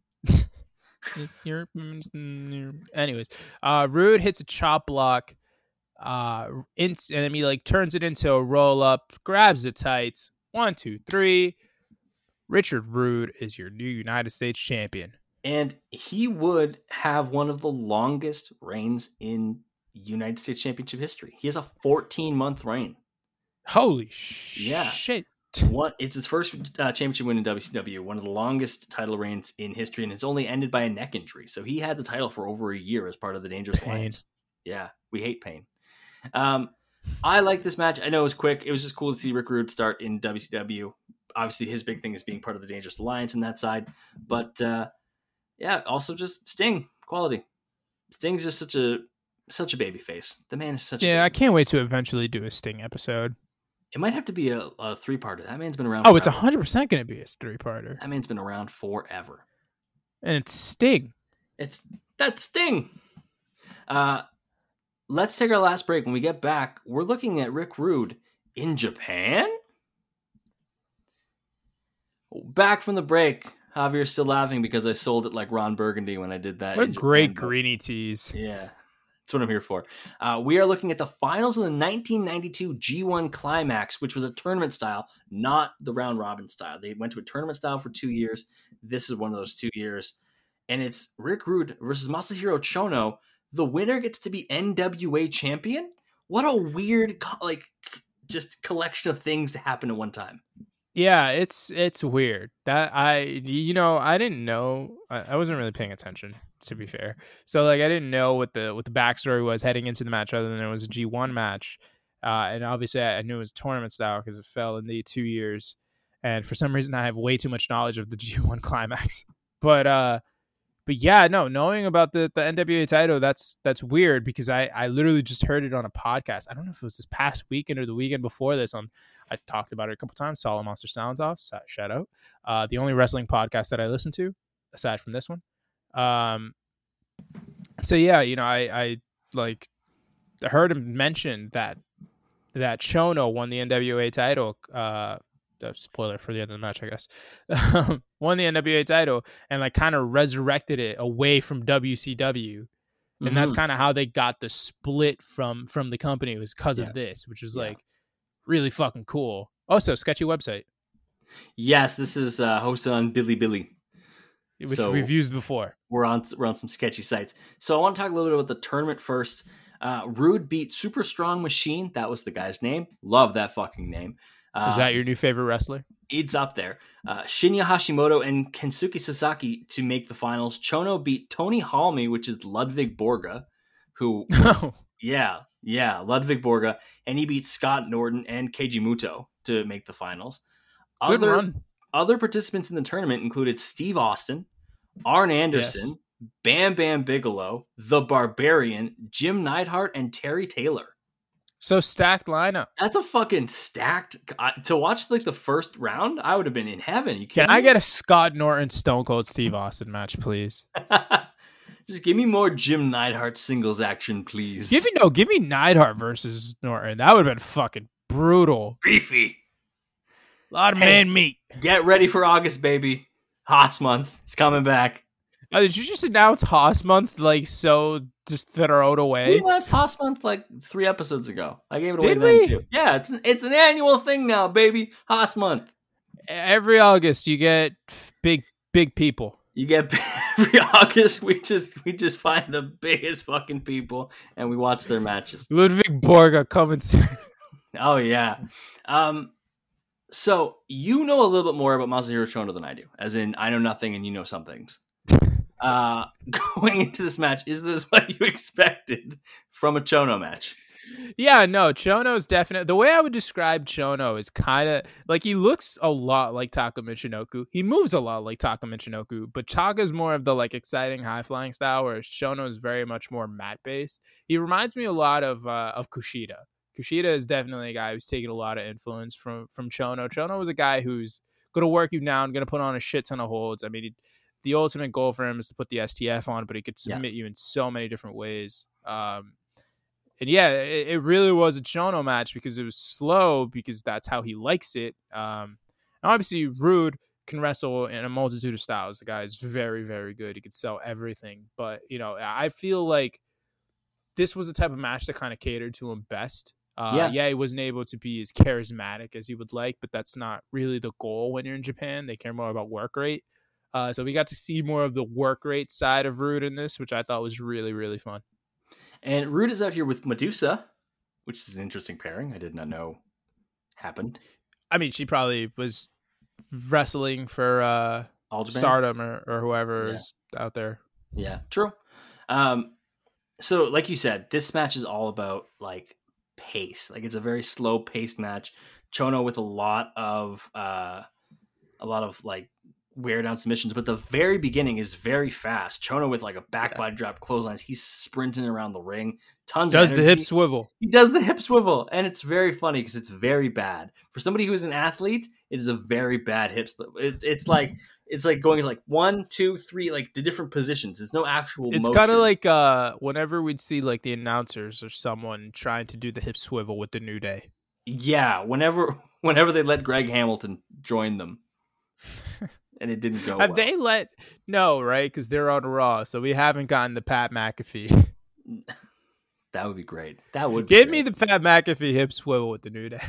Anyways, Rude hits a chop block, and then he like turns it into a roll up, grabs the tights. 1, 2, 3. Richard Rude is your new United States champion, and he would have one of the longest reigns in United States Championship history. He has a 14-month reign. Holy Yeah. shit. It's his first championship win in WCW, one of the longest title reigns in history, and it's only ended by a neck injury. So he had the title for over a year as part of the Dangerous Alliance. Yeah, we hate pain. I like this match. I know it was quick. It was just cool to see Rick Rude start in WCW. Obviously, his big thing is being part of the Dangerous Alliance in that side. But yeah, also just Sting quality. Sting's just such a baby face. The man is such a baby I can't face. wait to eventually do a Sting episode. It might have to be a 3-parter. That man's been around Oh, forever. it's 100% going to be a 3-parter. That man's been around forever. And it's Sting. That's Sting. Let's take our last break. When we get back, we're looking at Rick Rude in Japan? Back from the break. Javier's still laughing because I sold it like Ron Burgundy when I did that. What a great greenie tease. Yeah, that's what I'm here for. We are looking at the finals of the 1992 G1 Climax, which was a tournament style, not the round robin style. They went to a tournament style for 2 years. This is one of those 2 years. And it's Rick Rude versus Masahiro Chono. The winner gets to be NWA champion? What a weird, just collection of things to happen at one time. Yeah, it's weird. That I didn't know. I wasn't really paying attention, to be fair. So I didn't know what the backstory was heading into the match, other than it was a G1 match. And obviously I knew it was tournament style because it fell in the 2 years. And for some reason I have way too much knowledge of the G1 Climax. But yeah, no, knowing about the NWA title, that's weird because I literally just heard it on a podcast. I don't know if it was this past weekend or the weekend before this. I've talked about it a couple times. Solid Monster Sounds Off, shout out. The only wrestling podcast that I listen to, aside from this one. So yeah, I heard him mention that Chono won the NWA title. Spoiler for the end of the match, I guess. Won the NWA title and kind of resurrected it away from WCW. And that's kind of how they got the split from the company. It was because of this, which was really fucking cool. Also, sketchy website. Yes, this is hosted on Bilibili, which we've used before. We're on some sketchy sites. So I want to talk a little bit about the tournament first. Rude beat Super Strong Machine. That was the guy's name. Love that fucking name. Is that your new favorite wrestler? It's up there. Shinya Hashimoto and Kensuke Sasaki to make the finals. Chono beat Tony Halmy, which is Ludwig Borga, who Ludwig Borga, and he beat Scott Norton and Keiji Muto to make the finals. Other participants in the tournament included Steve Austin, Arn Anderson, Bam Bam Bigelow, The Barbarian, Jim Neidhart, and Terry Taylor. So stacked lineup. That's a fucking stacked. To watch the first round, I would have been in heaven. Can I get a Scott Norton Stone Cold Steve Austin match, please? Just give me more Jim Neidhart singles action, please. Give me Neidhart versus Norton. That would have been fucking brutal. Beefy. A lot of man meat. Get ready for August, baby. Haas month. It's coming back. Did you just announce Haas month just throw it away? We announced Haas month 3 episodes ago. I gave it away then too. Yeah, it's an annual thing now, baby. Haas month. Every August you get big people. You get every August we just find the biggest fucking people and we watch their matches. Ludwig Borga coming soon. Oh yeah. So you know a little bit more about Masahiro Chono than I do. As in, I know nothing and you know some things. Going into this match, is this what you expected from a Chono match? Yeah, no, Chono's definitely... The way I would describe Chono is kind of... he looks a lot like Taka Michinoku. He moves a lot like Taka Michinoku, but Taka's more of the, exciting, high-flying style, whereas Chono is very much more mat-based. He reminds me a lot of Kushida. Kushida is definitely a guy who's taken a lot of influence from Chono. Chono was a guy who's going to work you down, going to put on a shit ton of holds. I mean, the ultimate goal for him is to put the STF on, but he could submit you in so many different ways. And yeah, it really was a Chono match because it was slow because that's how he likes it. And obviously, Rude can wrestle in a multitude of styles. The guy is very, very good. He could sell everything. But, I feel like this was the type of match that kind of catered to him best. He wasn't able to be as charismatic as he would like, but that's not really the goal when you're in Japan. They care more about work rate. So we got to see more of the work rate side of Rude in this, which I thought was really, really fun. And Rude is out here with Medusa, which is an interesting pairing. I did not know happened. I mean, she probably was wrestling for Stardom or whoever is out there. Yeah, true. So like you said, this match is all about like pace. Like it's a very slow paced match. Chono with a lot of like wear down submissions, but the very beginning is very fast. Chono with like a back body drop clotheslines. He's sprinting around the ring. Does the hip swivel. He does the hip swivel, and it's very funny because it's very bad. For somebody who is an athlete, it is a very bad hip swivel. It's like going like 1, 2, 3, like the different positions. There's no actual It's kind of like whenever we'd see like the announcers or someone trying to do the hip swivel with the New Day. Yeah, whenever they let Greg Hamilton join them. And it didn't go Have well. they let... No, right? Because they're on Raw, so we haven't gotten the Pat McAfee. That would be great. That would Give me the Pat McAfee hip swivel with the New Day.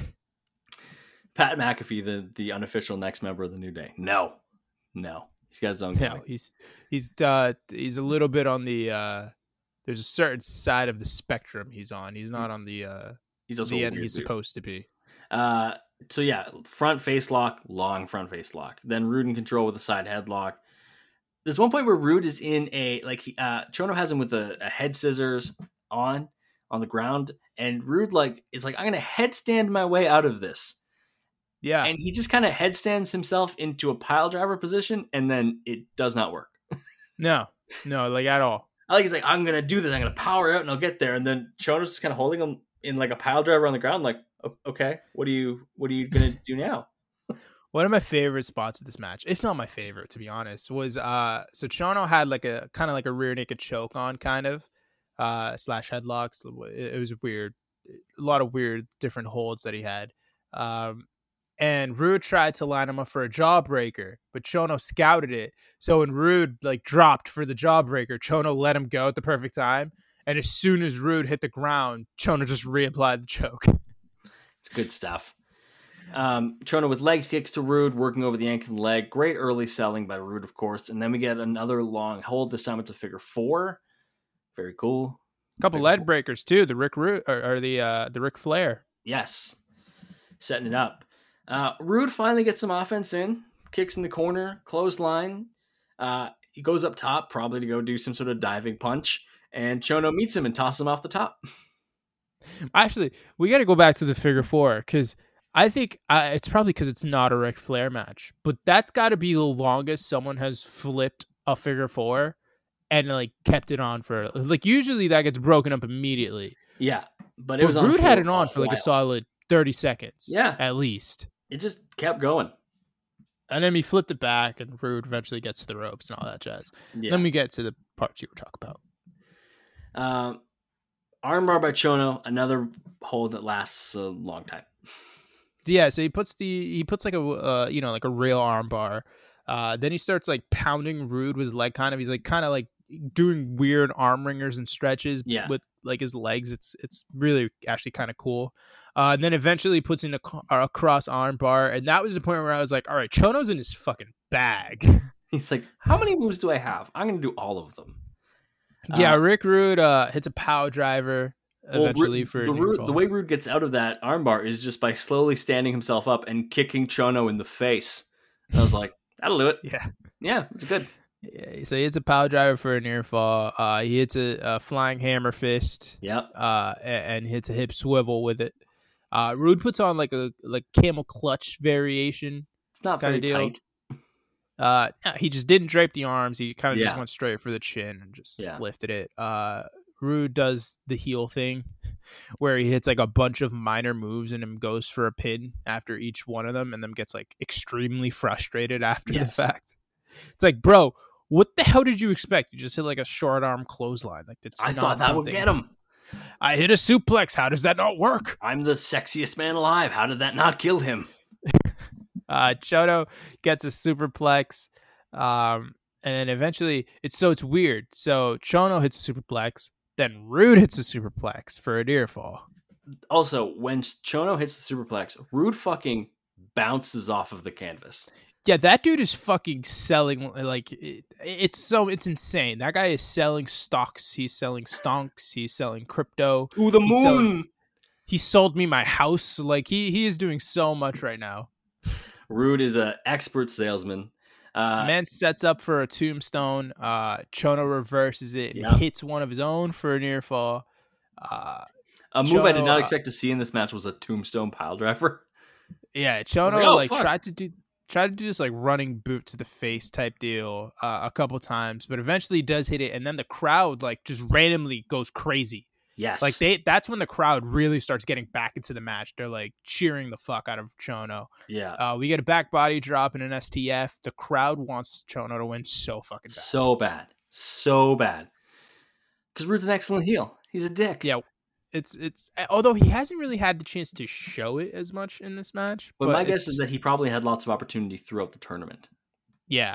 Pat McAfee, the unofficial next member of the New Day. No. He's got his own guy. No, he's a little bit on the there's a certain side of the spectrum he's on. He's not on the he's also the end he's supposed to be. So yeah, front face lock, long front face lock. Then Rude in control with a side headlock. There's one point where Rude is in a Chono has him with a head scissors on the ground, and Rude is like, I'm gonna headstand my way out of this. Yeah, and he just kind of headstands himself into a pile driver position, and then it does not work. No, like at all. He's like, I'm gonna do this. I'm gonna power out, and I'll get there. And then Chono's just kind of holding him in like a pile driver on the ground, like, okay, what are you gonna do now? One of my favorite spots of this match, if not my favorite, to be honest, was so Chono had like a kind of like a rear naked choke on kind of slash headlocks. It was weird, a lot of weird different holds that he had. And Rude tried to line him up for a jawbreaker, but Chono scouted it. So when Rude like dropped for the jawbreaker, Chono let him go at the perfect time. And as soon as Rude hit the ground, Chono just reapplied the choke. It's good stuff. Chono with leg kicks to Rude, working over the ankle and leg. Great early selling by Rude, of course. And then we get another long hold. This time it's a figure 4. Very cool. A couple leg breakers too. The Rick Rude or the Ric Flair. Yes, setting it up. Rude finally gets some offense in. Kicks in the corner, clothesline. He goes up top, probably to go do some sort of diving punch. And Chono meets him and tosses him off the top. Actually, we got to go back to the figure 4 because I think it's probably because it's not a Ric Flair match, but that's got to be the longest someone has flipped a figure 4 and like kept it on for like usually that gets broken up immediately. Yeah, but it was Rude had it on for like a solid 30 seconds. Yeah, at least it just kept going. And then he flipped it back, and Rude eventually gets to the ropes and all that jazz. Yeah. Then we get to the parts you were talking about. Armbar by Chono, another hold that lasts a long time. Yeah, so he puts like a like a real armbar. Then he starts like pounding Rude with his leg, kind of. He's like kind of like doing weird arm ringers and stretches with like his legs. It's really actually kind of cool. And then eventually puts in a cross arm bar, and that was the point where I was like, all right, Chono's in his fucking bag. He's like, how many moves do I have? I'm going to do all of them. Yeah, Rick Rude hits a power driver eventually for the way Rude gets out of that armbar is just by slowly standing himself up and kicking Chono in the face. And I was like, that'll do it. Yeah, it's good. Yeah, so he hits a power driver for a near fall. He hits a flying hammer fist. Yep. And hits a hip swivel with it. Rude puts on like a camel clutch variation. It's not very tight. No, he just didn't drape the arms. He kind of just went straight for the chin and just lifted it. Rude does the heel thing where he hits like a bunch of minor moves and then goes for a pin after each one of them and then gets like extremely frustrated after the fact. It's like, bro, what the hell did you expect? You just hit like a short arm clothesline. Like I thought that would get him. I hit a suplex. How does that not work? I'm the sexiest man alive. How did that not kill him? Chono gets a superplex. And then eventually it's weird. So Chono hits a superplex. Then Rude hits a superplex for a near fall. Also, when Chono hits the superplex, Rude fucking bounces off of the canvas. Yeah, that dude is fucking selling like it's insane. That guy is selling stocks. He's selling stonks. He's selling crypto. Ooh, the He's selling. moon. He sold me my house. Like he is doing so much right now. Rude is an expert salesman. Man sets up for a tombstone. Chono reverses it and hits one of his own for a near fall. A move I did not expect to see in this match was a tombstone piledriver. Yeah, Chono tried to do this like running boot to the face type deal a couple times, but eventually does hit it, and then the crowd like just randomly goes crazy. Yes, like that's when the crowd really starts getting back into the match. They're like cheering the fuck out of Chono. Yeah, we get a back body drop and an STF. The crowd wants Chono to win so fucking bad, so bad. Because Rude's an excellent heel. He's a dick. Yeah. It's although he hasn't really had the chance to show it as much in this match. But my guess is that he probably had lots of opportunity throughout the tournament. Yeah.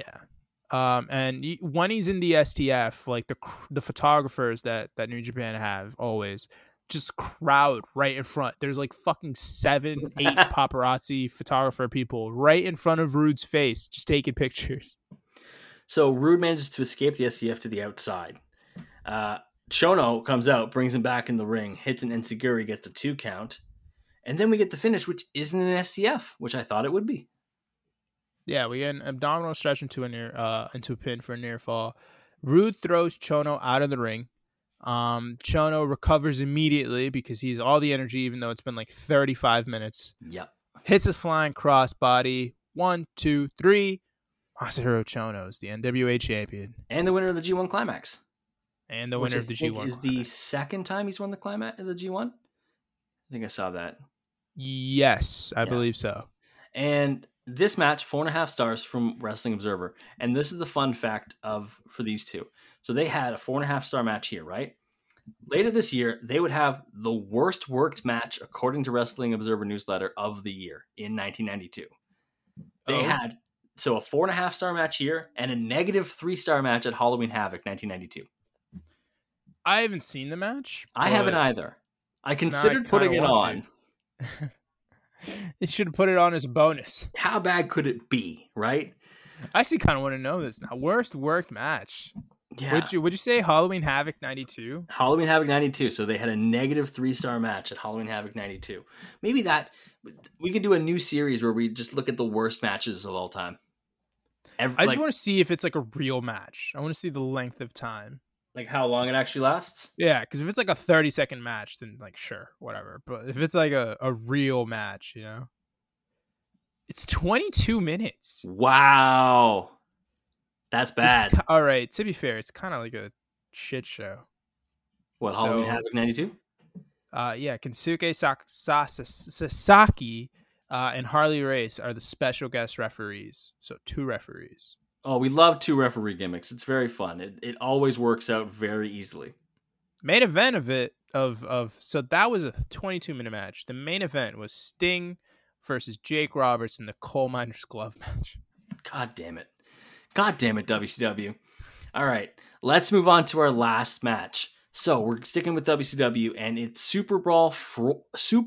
And when he's in the STF, like the photographers that New Japan have always just crowd right in front. There's like fucking 7-8 paparazzi photographer people right in front of Rude's face, just taking pictures. So Rude manages to escape the STF to the outside. Chono comes out, brings him back in the ring, hits an enziguri, gets a 2 count, and then we get the finish, which isn't an STF, which I thought it would be. Yeah, we get an abdominal stretch into a pin for a near fall. Rude throws Chono out of the ring. Chono recovers immediately because he's all the energy, even though it's been like 35 minutes. Yep. Hits a flying crossbody. 1, 2, 3. Masahiro Chono is the NWA champion and the winner of the G1 Climax. And the winner of the G1 is the second time he's won the Climax of the G1. I think I saw that. Yes, I believe so. And this match, 4.5 stars from Wrestling Observer. And this is the fun fact for these two. So they had a 4.5 star match here, right? Later this year, they would have the worst worked match, according to Wrestling Observer newsletter, of the year in 1992. They had a 4.5 star match here and a -3 star match at Halloween Havoc 1992. I haven't seen the match. I haven't either. I considered putting it on. It should have put it on as a bonus. How bad could it be, right? I actually kind of want to know this now. Worst worked match. Yeah. Would you say Halloween Havoc 92? Halloween Havoc 92. So they had a -3 star match at Halloween Havoc 92. Maybe we could do a new series where we just look at the worst matches of all time. I just want to see if it's like a real match. I want to see the length of time. Like how long it actually lasts? Yeah, because if it's like a 30-second match, then like sure, whatever. But if it's like a real match, you know, it's 22 minutes. Wow, that's bad. All right, to be fair, it's kind of like a shit show. What, Halloween Havoc 92? Yeah, Kensuke Sasaki and Harley Race are the special guest referees. So 2 referees. Oh, we love 2 referee gimmicks. It's very fun. It always works out very easily. Main event so that was a 22-minute match. The main event was Sting versus Jake Roberts in the coal miner's glove match. God damn it, WCW. All right, let's move on to our last match. So we're sticking with WCW, and it's Super Brawl 4.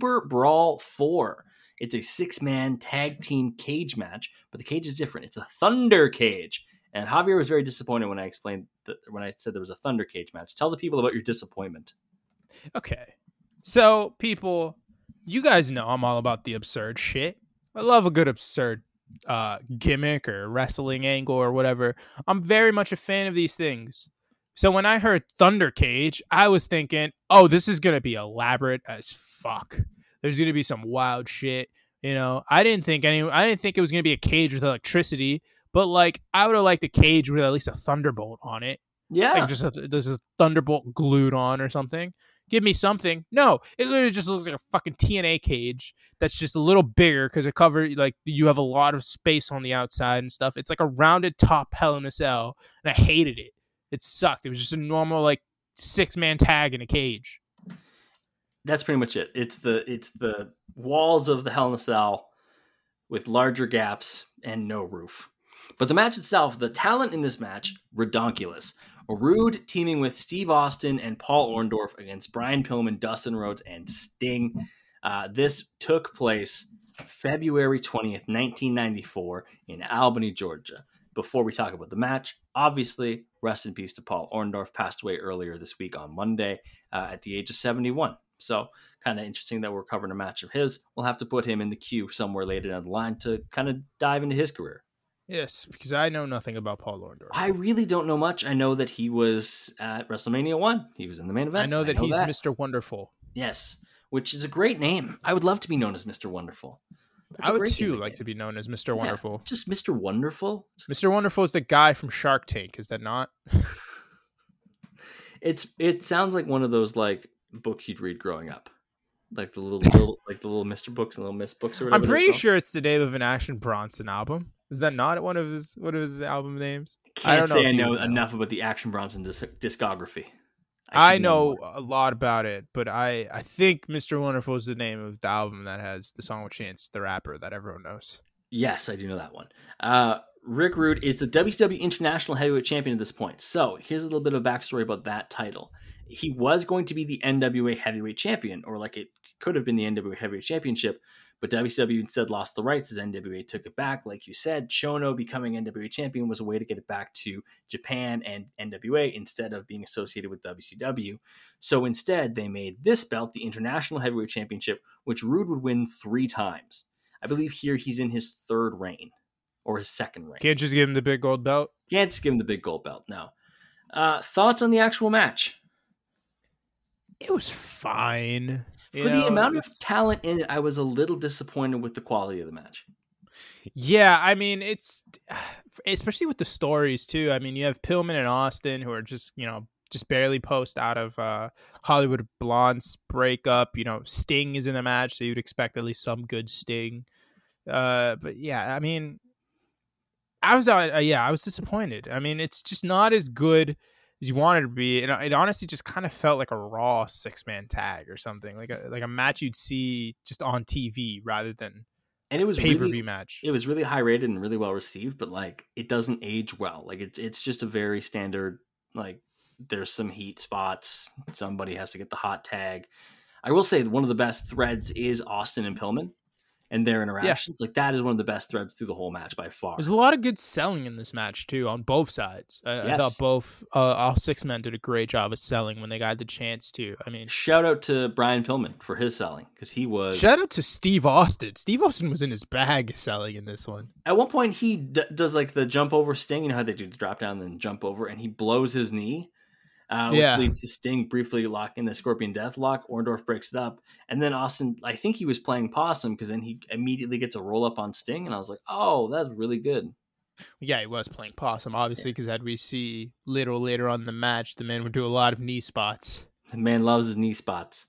It's a 6-man tag team cage match, but the cage is different. It's a thunder cage. And Javier was very disappointed when I explained when I said there was a thunder cage match. Tell the people about your disappointment. Okay. So, people, you guys know I'm all about the absurd shit. I love a good absurd gimmick or wrestling angle or whatever. I'm very much a fan of these things. So when I heard thunder cage, I was thinking, oh, this is going to be elaborate as fuck. There's going to be some wild shit, you know. I didn't think it was going to be a cage with electricity, but like I would have liked a cage with at least a thunderbolt on it. Yeah, like there's a thunderbolt glued on or something. Give me something. No, it literally just looks like a fucking TNA cage that's just a little bigger because it covers like you have a lot of space on the outside and stuff. It's like a rounded top Hell in a Cell, and I hated it. It sucked. It was just a normal like 6-man tag in a cage. That's pretty much it. It's the walls of the Hell in a Cell with larger gaps and no roof. But the match itself, the talent in this match, redonkulous. Rude teaming with Steve Austin and Paul Orndorff against Brian Pillman, Dustin Rhodes, and Sting. This took place February 20th, 1994, in Albany, Georgia. Before we talk about the match, obviously, rest in peace to Paul Orndorff, passed away earlier this week on Monday at the age of 71. So, kind of interesting that we're covering a match of his. We'll have to put him in the queue somewhere later down the line to kind of dive into his career. Yes, because I know nothing about Paul Orndorff. I really don't know much. I know that he was at WrestleMania 1. He was in the main event. I know that he's Mr. Wonderful. Yes, which is a great name. I would love to be known as Mr. Wonderful. I would too like to be known as Mr. Wonderful. Just Mr. Wonderful? Mr. Wonderful is the guy from Shark Tank, is that not? It sounds like one of those like books you'd read growing up. Like the little Mr. Books and little Miss Books or whatever. I'm pretty sure it's the name of an Action Bronson album. Is that not one of his album names? I don't say I know enough about the Action Bronson discography. I know a lot about it, but I think Mr. Wonderful is the name of the album that has the song with Chance the Rapper that everyone knows. Yes, I do know that one. Rick Rude is the WCW International Heavyweight Champion at this point. So here's a little bit of backstory about that title. He was going to be the NWA Heavyweight Champion, or like it could have been the NWA Heavyweight Championship, but WCW instead lost the rights as NWA took it back. Like you said, Shono becoming NWA Champion was a way to get it back to Japan and NWA instead of being associated with WCW. So instead, they made this belt the International Heavyweight Championship, which Rude would win 3 times. I believe here he's in his 3rd reign. Or his 2nd reign. Can't just give him the big gold belt? Can't just give him the big gold belt, no. Thoughts on the actual match? It was fine. For the amount of talent in it, I was a little disappointed with the quality of the match. Yeah, I mean, it's... Especially with the stories, too. I mean, you have Pillman and Austin, who are just barely post out of Hollywood Blondes breakup. Sting is in the match, so you'd expect at least some good Sting. But yeah, I mean... I was disappointed. I mean, it's just not as good as you wanted it to be. It honestly just kind of felt like a Raw 6-man tag or something, like a match you'd see just on TV rather than it was pay-per-view match. It was really high rated and really well received, but like it doesn't age well. Like it's just a very standard. Like there's some heat spots. Somebody has to get the hot tag. I will say one of the best threads is Austin and Pillman. And their interactions, like that is one of the best threads through the whole match by far. There's a lot of good selling in this match too on both sides. I thought both all 6 men did a great job of selling when they got the chance to. I mean, shout out to Brian Pillman for his selling because he was. Shout out to Steve Austin. Steve Austin was in his bag selling in this one. At one point, he does like the jump over Sting. You know how they do the drop down and then jump over, and he blows his knee. Which leads to Sting briefly locking the Scorpion Deathlock. Orndorff breaks it up. And then Austin, I think he was playing possum because then he immediately gets a roll up on Sting. And I was like, oh, that's really good. Yeah, he was playing possum, obviously, because as we see later on in the match, the man would do a lot of knee spots. The man loves his knee spots.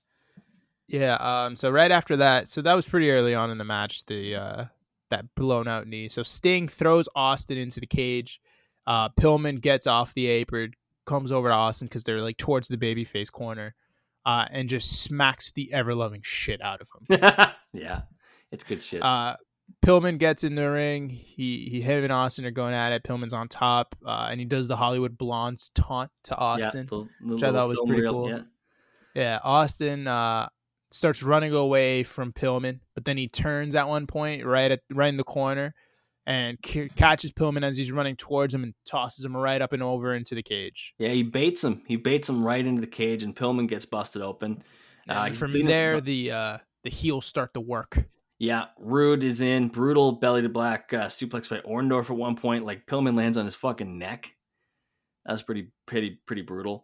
Yeah, so right after that, so that was pretty early on in the match, that blown out knee. So Sting throws Austin into the cage. Pillman gets off the apron, comes over to Austin because they're like towards the babyface corner, and just smacks the ever-loving shit out of him. Yeah, it's good shit. Pillman gets in the ring. Him and Austin are going at it. Pillman's on top, and he does the Hollywood Blondes taunt to Austin, which I thought was pretty cool. Yeah, Austin starts running away from Pillman, but then he turns at one point right in the corner and catches Pillman as he's running towards him and tosses him right up and over into the cage. Yeah, he baits him. He baits him right into the cage, and Pillman gets busted open. From there, the heels start to work. Yeah, Rude is in. Brutal belly to black suplex by Orndorff at one point. Like Pillman lands on his fucking neck. That's pretty brutal.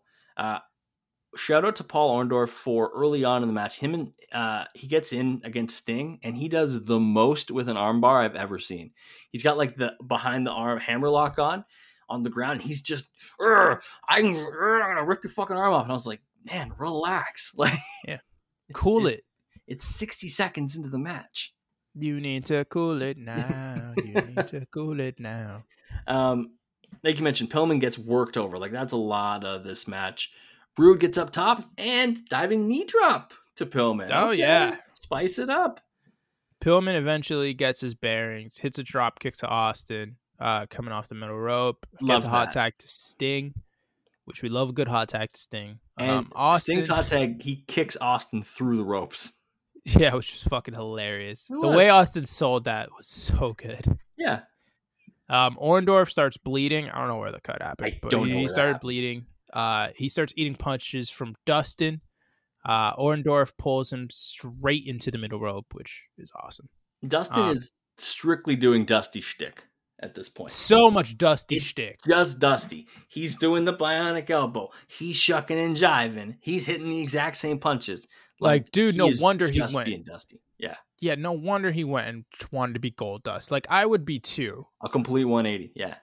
Shout out to Paul Orndorff for early on in the match. He gets in against Sting, and he does the most with an armbar I've ever seen. He's got like the behind the arm hammerlock on the ground. He's just, I'm gonna rip your fucking arm off. And I was like, man, relax. Like, yeah, cool it. It's 60 seconds into the match. You need to cool it now. You need to cool it now. Like you mentioned, Pillman gets worked over. Like that's a lot of this match. Rude gets up top and diving knee drop to Pillman. Oh, okay. Yeah. Spice it up. Pillman eventually gets his bearings, hits a drop kick to Austin, coming off the middle rope. Gets a hot tag to Sting, which we love a good hot tag to Sting. And Sting's hot tag, he kicks Austin through the ropes. Yeah, which was fucking hilarious. It The was. way Austin sold that was so good. Yeah. Orndorff starts bleeding. I don't know where the cut happened, I but don't know he where that started happened. bleeding. He starts eating punches from Dustin. Orndorff pulls him straight into the middle rope, which is awesome. Dustin is strictly doing Dusty shtick at this point. So much Dusty It's shtick. just Dusty. He's doing the bionic elbow. He's shucking and jiving. He's hitting the exact same punches. Like, dude, no is wonder he just went. being Dusty. Yeah. Yeah, no wonder he went and wanted to be Gold Dust. Like, I would be too. A complete 180. Yeah.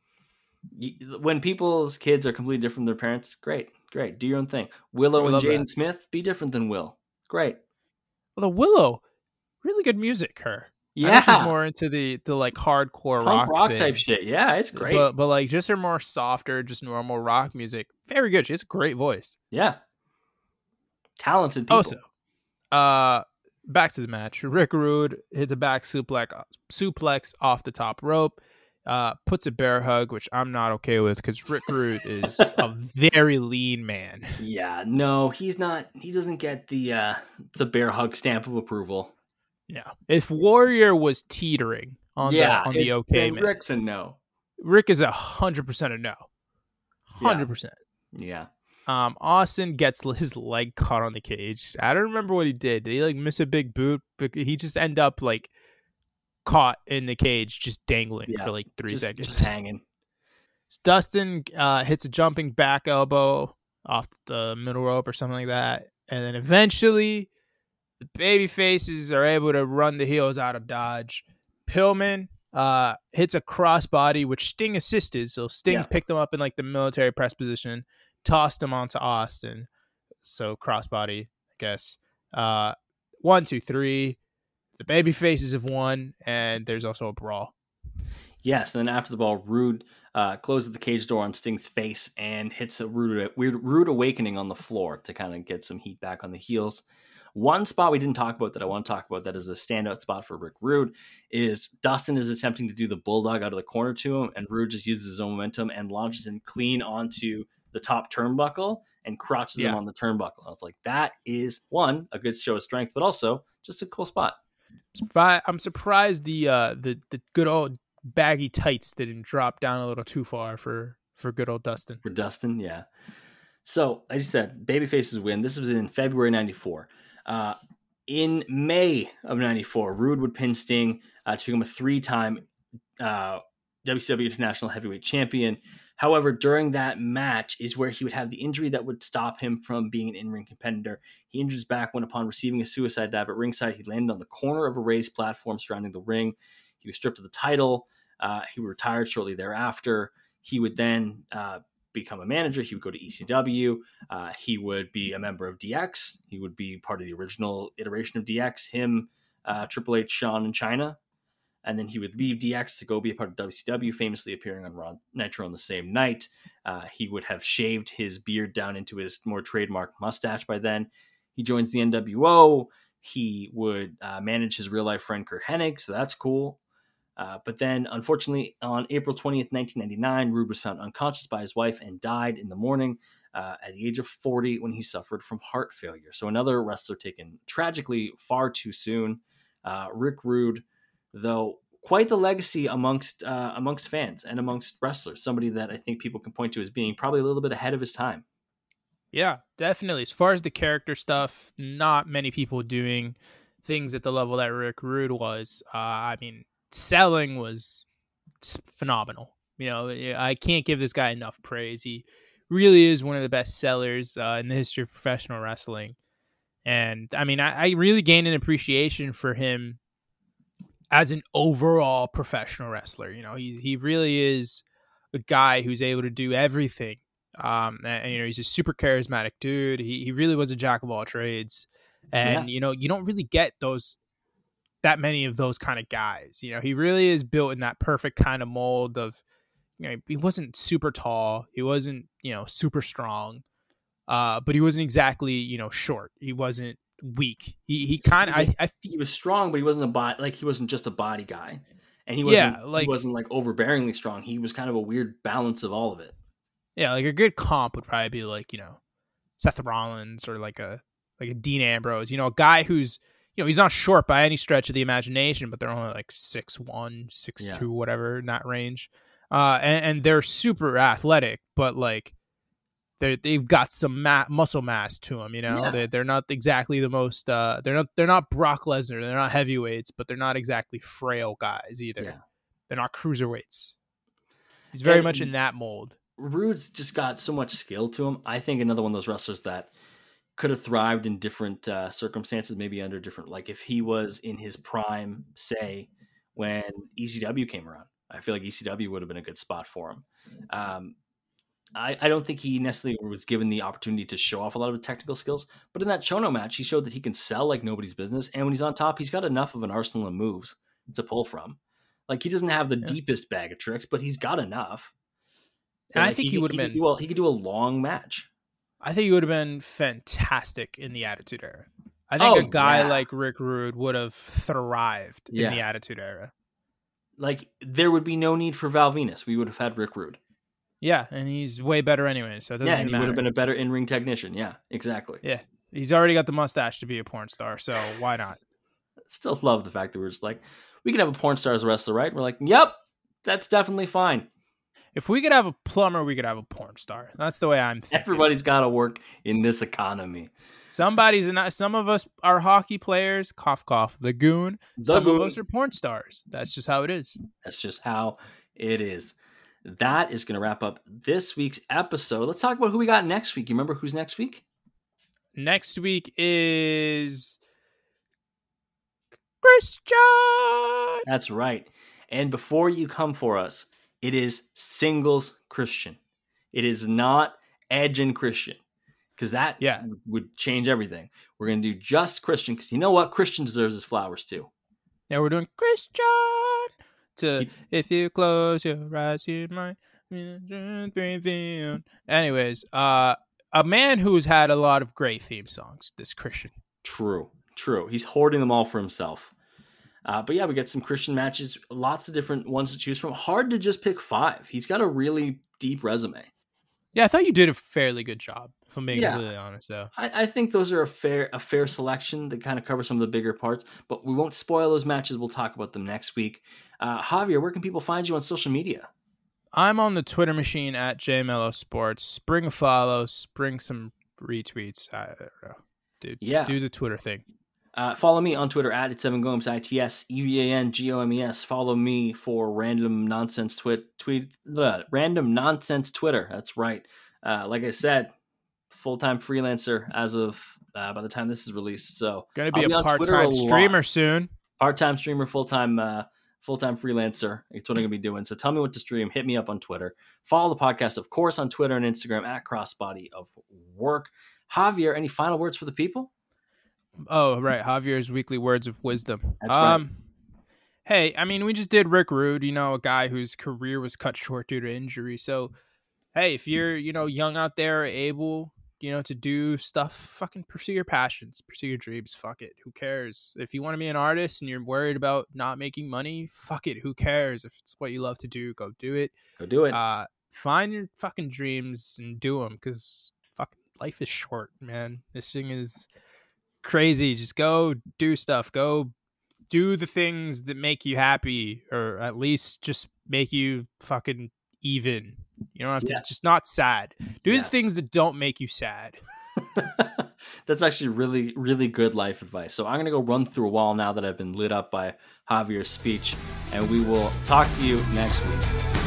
When people's kids are completely different from their parents, great. Do your own thing. Willow and Jaden Smith, be different than Will. Great. Well, the Willow, really good music, her. Yeah. I know she's more into the like hardcore punk rock thing. type shit. Yeah, it's great. But like just her more softer, just normal rock music. Very good. She has a great voice. Yeah. Talented people. Also, back to the match. Rick Rude hits a back suplex off the top rope. Puts a bear hug, which I'm not okay with because Rick Rude is a very lean man. Yeah, no, he's not. He doesn't get the bear hug stamp of approval. Yeah, if Warrior was teetering on the okay man, Rick's a no. Rick is 100% a no. 100%. Yeah. Austin gets his leg caught on the cage. I don't remember what he did. Did he like miss a big boot? He just end up like caught in the cage, just dangling for like 3 seconds. Just hanging. Dustin hits a jumping back elbow off the middle rope or something like that. And then eventually the baby faces are able to run the heels out of Dodge. Pillman hits a crossbody, which Sting assisted. So Sting picked him up in like the military press position, tossed him onto Austin. So crossbody, I guess. 1, 2, 3. The baby faces have won, and there's also a brawl. Yes, and then after the ball, Rude closes the cage door on Sting's face and hits a rude awakening on the floor to kind of get some heat back on the heels. One spot we didn't talk about that I want to talk about that is a standout spot for Rick Rude is Dustin is attempting to do the bulldog out of the corner to him, and Rude just uses his own momentum and launches him clean onto the top turnbuckle and crotches him on the turnbuckle. I was like, that is, one, a good show of strength, but also just a cool spot. I'm surprised the good old baggy tights didn't drop down a little too far for good old Dustin. For Dustin, yeah. So, as you said, babyfaces win. This was in February 94. In May of 94, Rude would pin Sting to become a 3-time WCW International Heavyweight Champion. However, during that match is where he would have the injury that would stop him from being an in-ring competitor. He injured his back when, upon receiving a suicide dive at ringside, he landed on the corner of a raised platform surrounding the ring. He was stripped of the title. He retired shortly thereafter. He would then become a manager. He would go to ECW. He would be a member of DX. He would be part of the original iteration of DX, him, Triple H, Shawn, and Chyna. And then he would leave DX to go be a part of WCW, famously appearing on Raw Nitro on the same night. He would have shaved his beard down into his more trademark mustache by then. He joins the NWO. He would manage his real-life friend Kurt Hennig, so that's cool. But then, unfortunately, on April 20th, 1999, Rude was found unconscious by his wife and died in the morning at the age of 40 when he suffered from heart failure. So another wrestler taken tragically far too soon. Rick Rude, though, quite the legacy amongst fans and amongst wrestlers. Somebody that I think people can point to as being probably a little bit ahead of his time. Yeah, definitely. As far as the character stuff, not many people doing things at the level that Rick Rude was. I mean, selling was phenomenal. You know, I can't give this guy enough praise. He really is one of the best sellers in the history of professional wrestling. And I mean, I really gained an appreciation for him as an overall professional wrestler. You know, he really is a guy who's able to do everything. And you know, he's a super charismatic dude. He really was a jack of all trades. And you know, you don't really get that many of those kind of guys. You know, he really is built in that perfect kind of mold of, you know, he wasn't super tall, he wasn't, you know, super strong, but he wasn't exactly, you know, short. He wasn't weak. He kind of, he was strong, but he wasn't he wasn't just a body guy, and he wasn't he wasn't like overbearingly strong. He was kind of a weird balance of all of it. Yeah, like a good comp would probably be like, you know, Seth Rollins or like a Dean Ambrose. You know, a guy who's, he's not short by any stretch of the imagination, but they're only like 6'1", 6'2", Yeah. whatever, in that range. And they're super athletic, but like they've got some muscle mass to them. Yeah. They're not exactly the most. They're not Brock Lesnar. They're not heavyweights, but they're not exactly frail guys either. Yeah. They're not cruiserweights. He's very And much in that mold. Rude's just got so much skill to him. I think another one of those wrestlers that could have thrived in different circumstances, maybe under different, like if he was in his prime, say when ECW came around, I feel like ECW would have been a good spot for him. I don't think he necessarily was given the opportunity to show off a lot of the technical skills, but in that Chono match, he showed that he can sell like nobody's business. And when he's on top, he's got enough of an arsenal of moves to pull from. Like he doesn't have the deepest bag of tricks, but he's got enough. And I think he would have been. He could do a long match. I think he would have been fantastic in the Attitude Era. I think a guy like Rick Rude would have thrived in the Attitude Era. Like there would be no need for Val Venus. We would have had Rick Rude. Yeah, and he's way better anyway, so it doesn't and he would have been a better in-ring technician. Yeah, exactly. Yeah, he's already got the mustache to be a porn star, so why not? Still love the fact that we're just like, we can have a porn star as a wrestler, right? We're like, yep, that's definitely fine. If we could have a plumber, we could have a porn star. That's the way I'm thinking. Everybody's got to work in this economy. Some of us are hockey players, cough, cough, the goon. Some of us are porn stars. That's just how it is. That's just how it is. That is going to wrap up this week's episode. Let's talk about who we got next week. You remember who's next week? Next week is Christian. That's right. And before you come for us, it is singles Christian. It is not Edge and Christian, because that would change everything. We're going to do just Christian, because you know what? Christian deserves his flowers too. Yeah, we're doing Christian. If you close your eyes, you might. Anyways, a man who's had a lot of great theme songs, this Christian. True. He's hoarding them all for himself. But yeah, we get some Christian matches, lots of different ones to choose from. Hard to just pick 5. He's got a really deep resume. Yeah, I thought you did a fairly good job, if I'm being completely honest, though. I think those are a fair selection that kind of cover some of the bigger parts, but we won't spoil those matches. We'll talk about them next week. Javier, where can people find you on social media? I'm on the Twitter machine at JMelloSports. Spring a follow, spring some retweets. I don't know. Dude, do the Twitter thing. Follow me on Twitter at It's7Gomes, ITSEVANGOMES. Follow me for random nonsense random nonsense Twitter. That's right. Like I said, full-time freelancer as of by the time this is released. So gonna be a part-time streamer soon. Part-time streamer, full-time freelancer. It's what I'm gonna be doing. So tell me what to stream. Hit me up on Twitter. Follow the podcast, of course, on Twitter and Instagram at Crossbody of Work. Javier, any final words for the people? Oh, right. Javier's weekly words of wisdom. That's right. Hey, I mean, we just did Rick Rude, a guy whose career was cut short due to injury. So, hey, if you're, young out there, able, to do stuff, fucking pursue your passions, pursue your dreams. Fuck it. Who cares? If you want to be an artist and you're worried about not making money, fuck it. Who cares? If it's what you love to do, go do it. Go do it. Find your fucking dreams and do them, because fucking life is short, man. This thing is crazy. Just go do stuff. Go do the things that make you happy, or at least just make you fucking even. You don't have to, just not sad. Do the things that don't make you sad. That's actually really, really good life advice. So I'm going to go run through a wall now that I've been lit up by Javier's speech, and we will talk to you next week.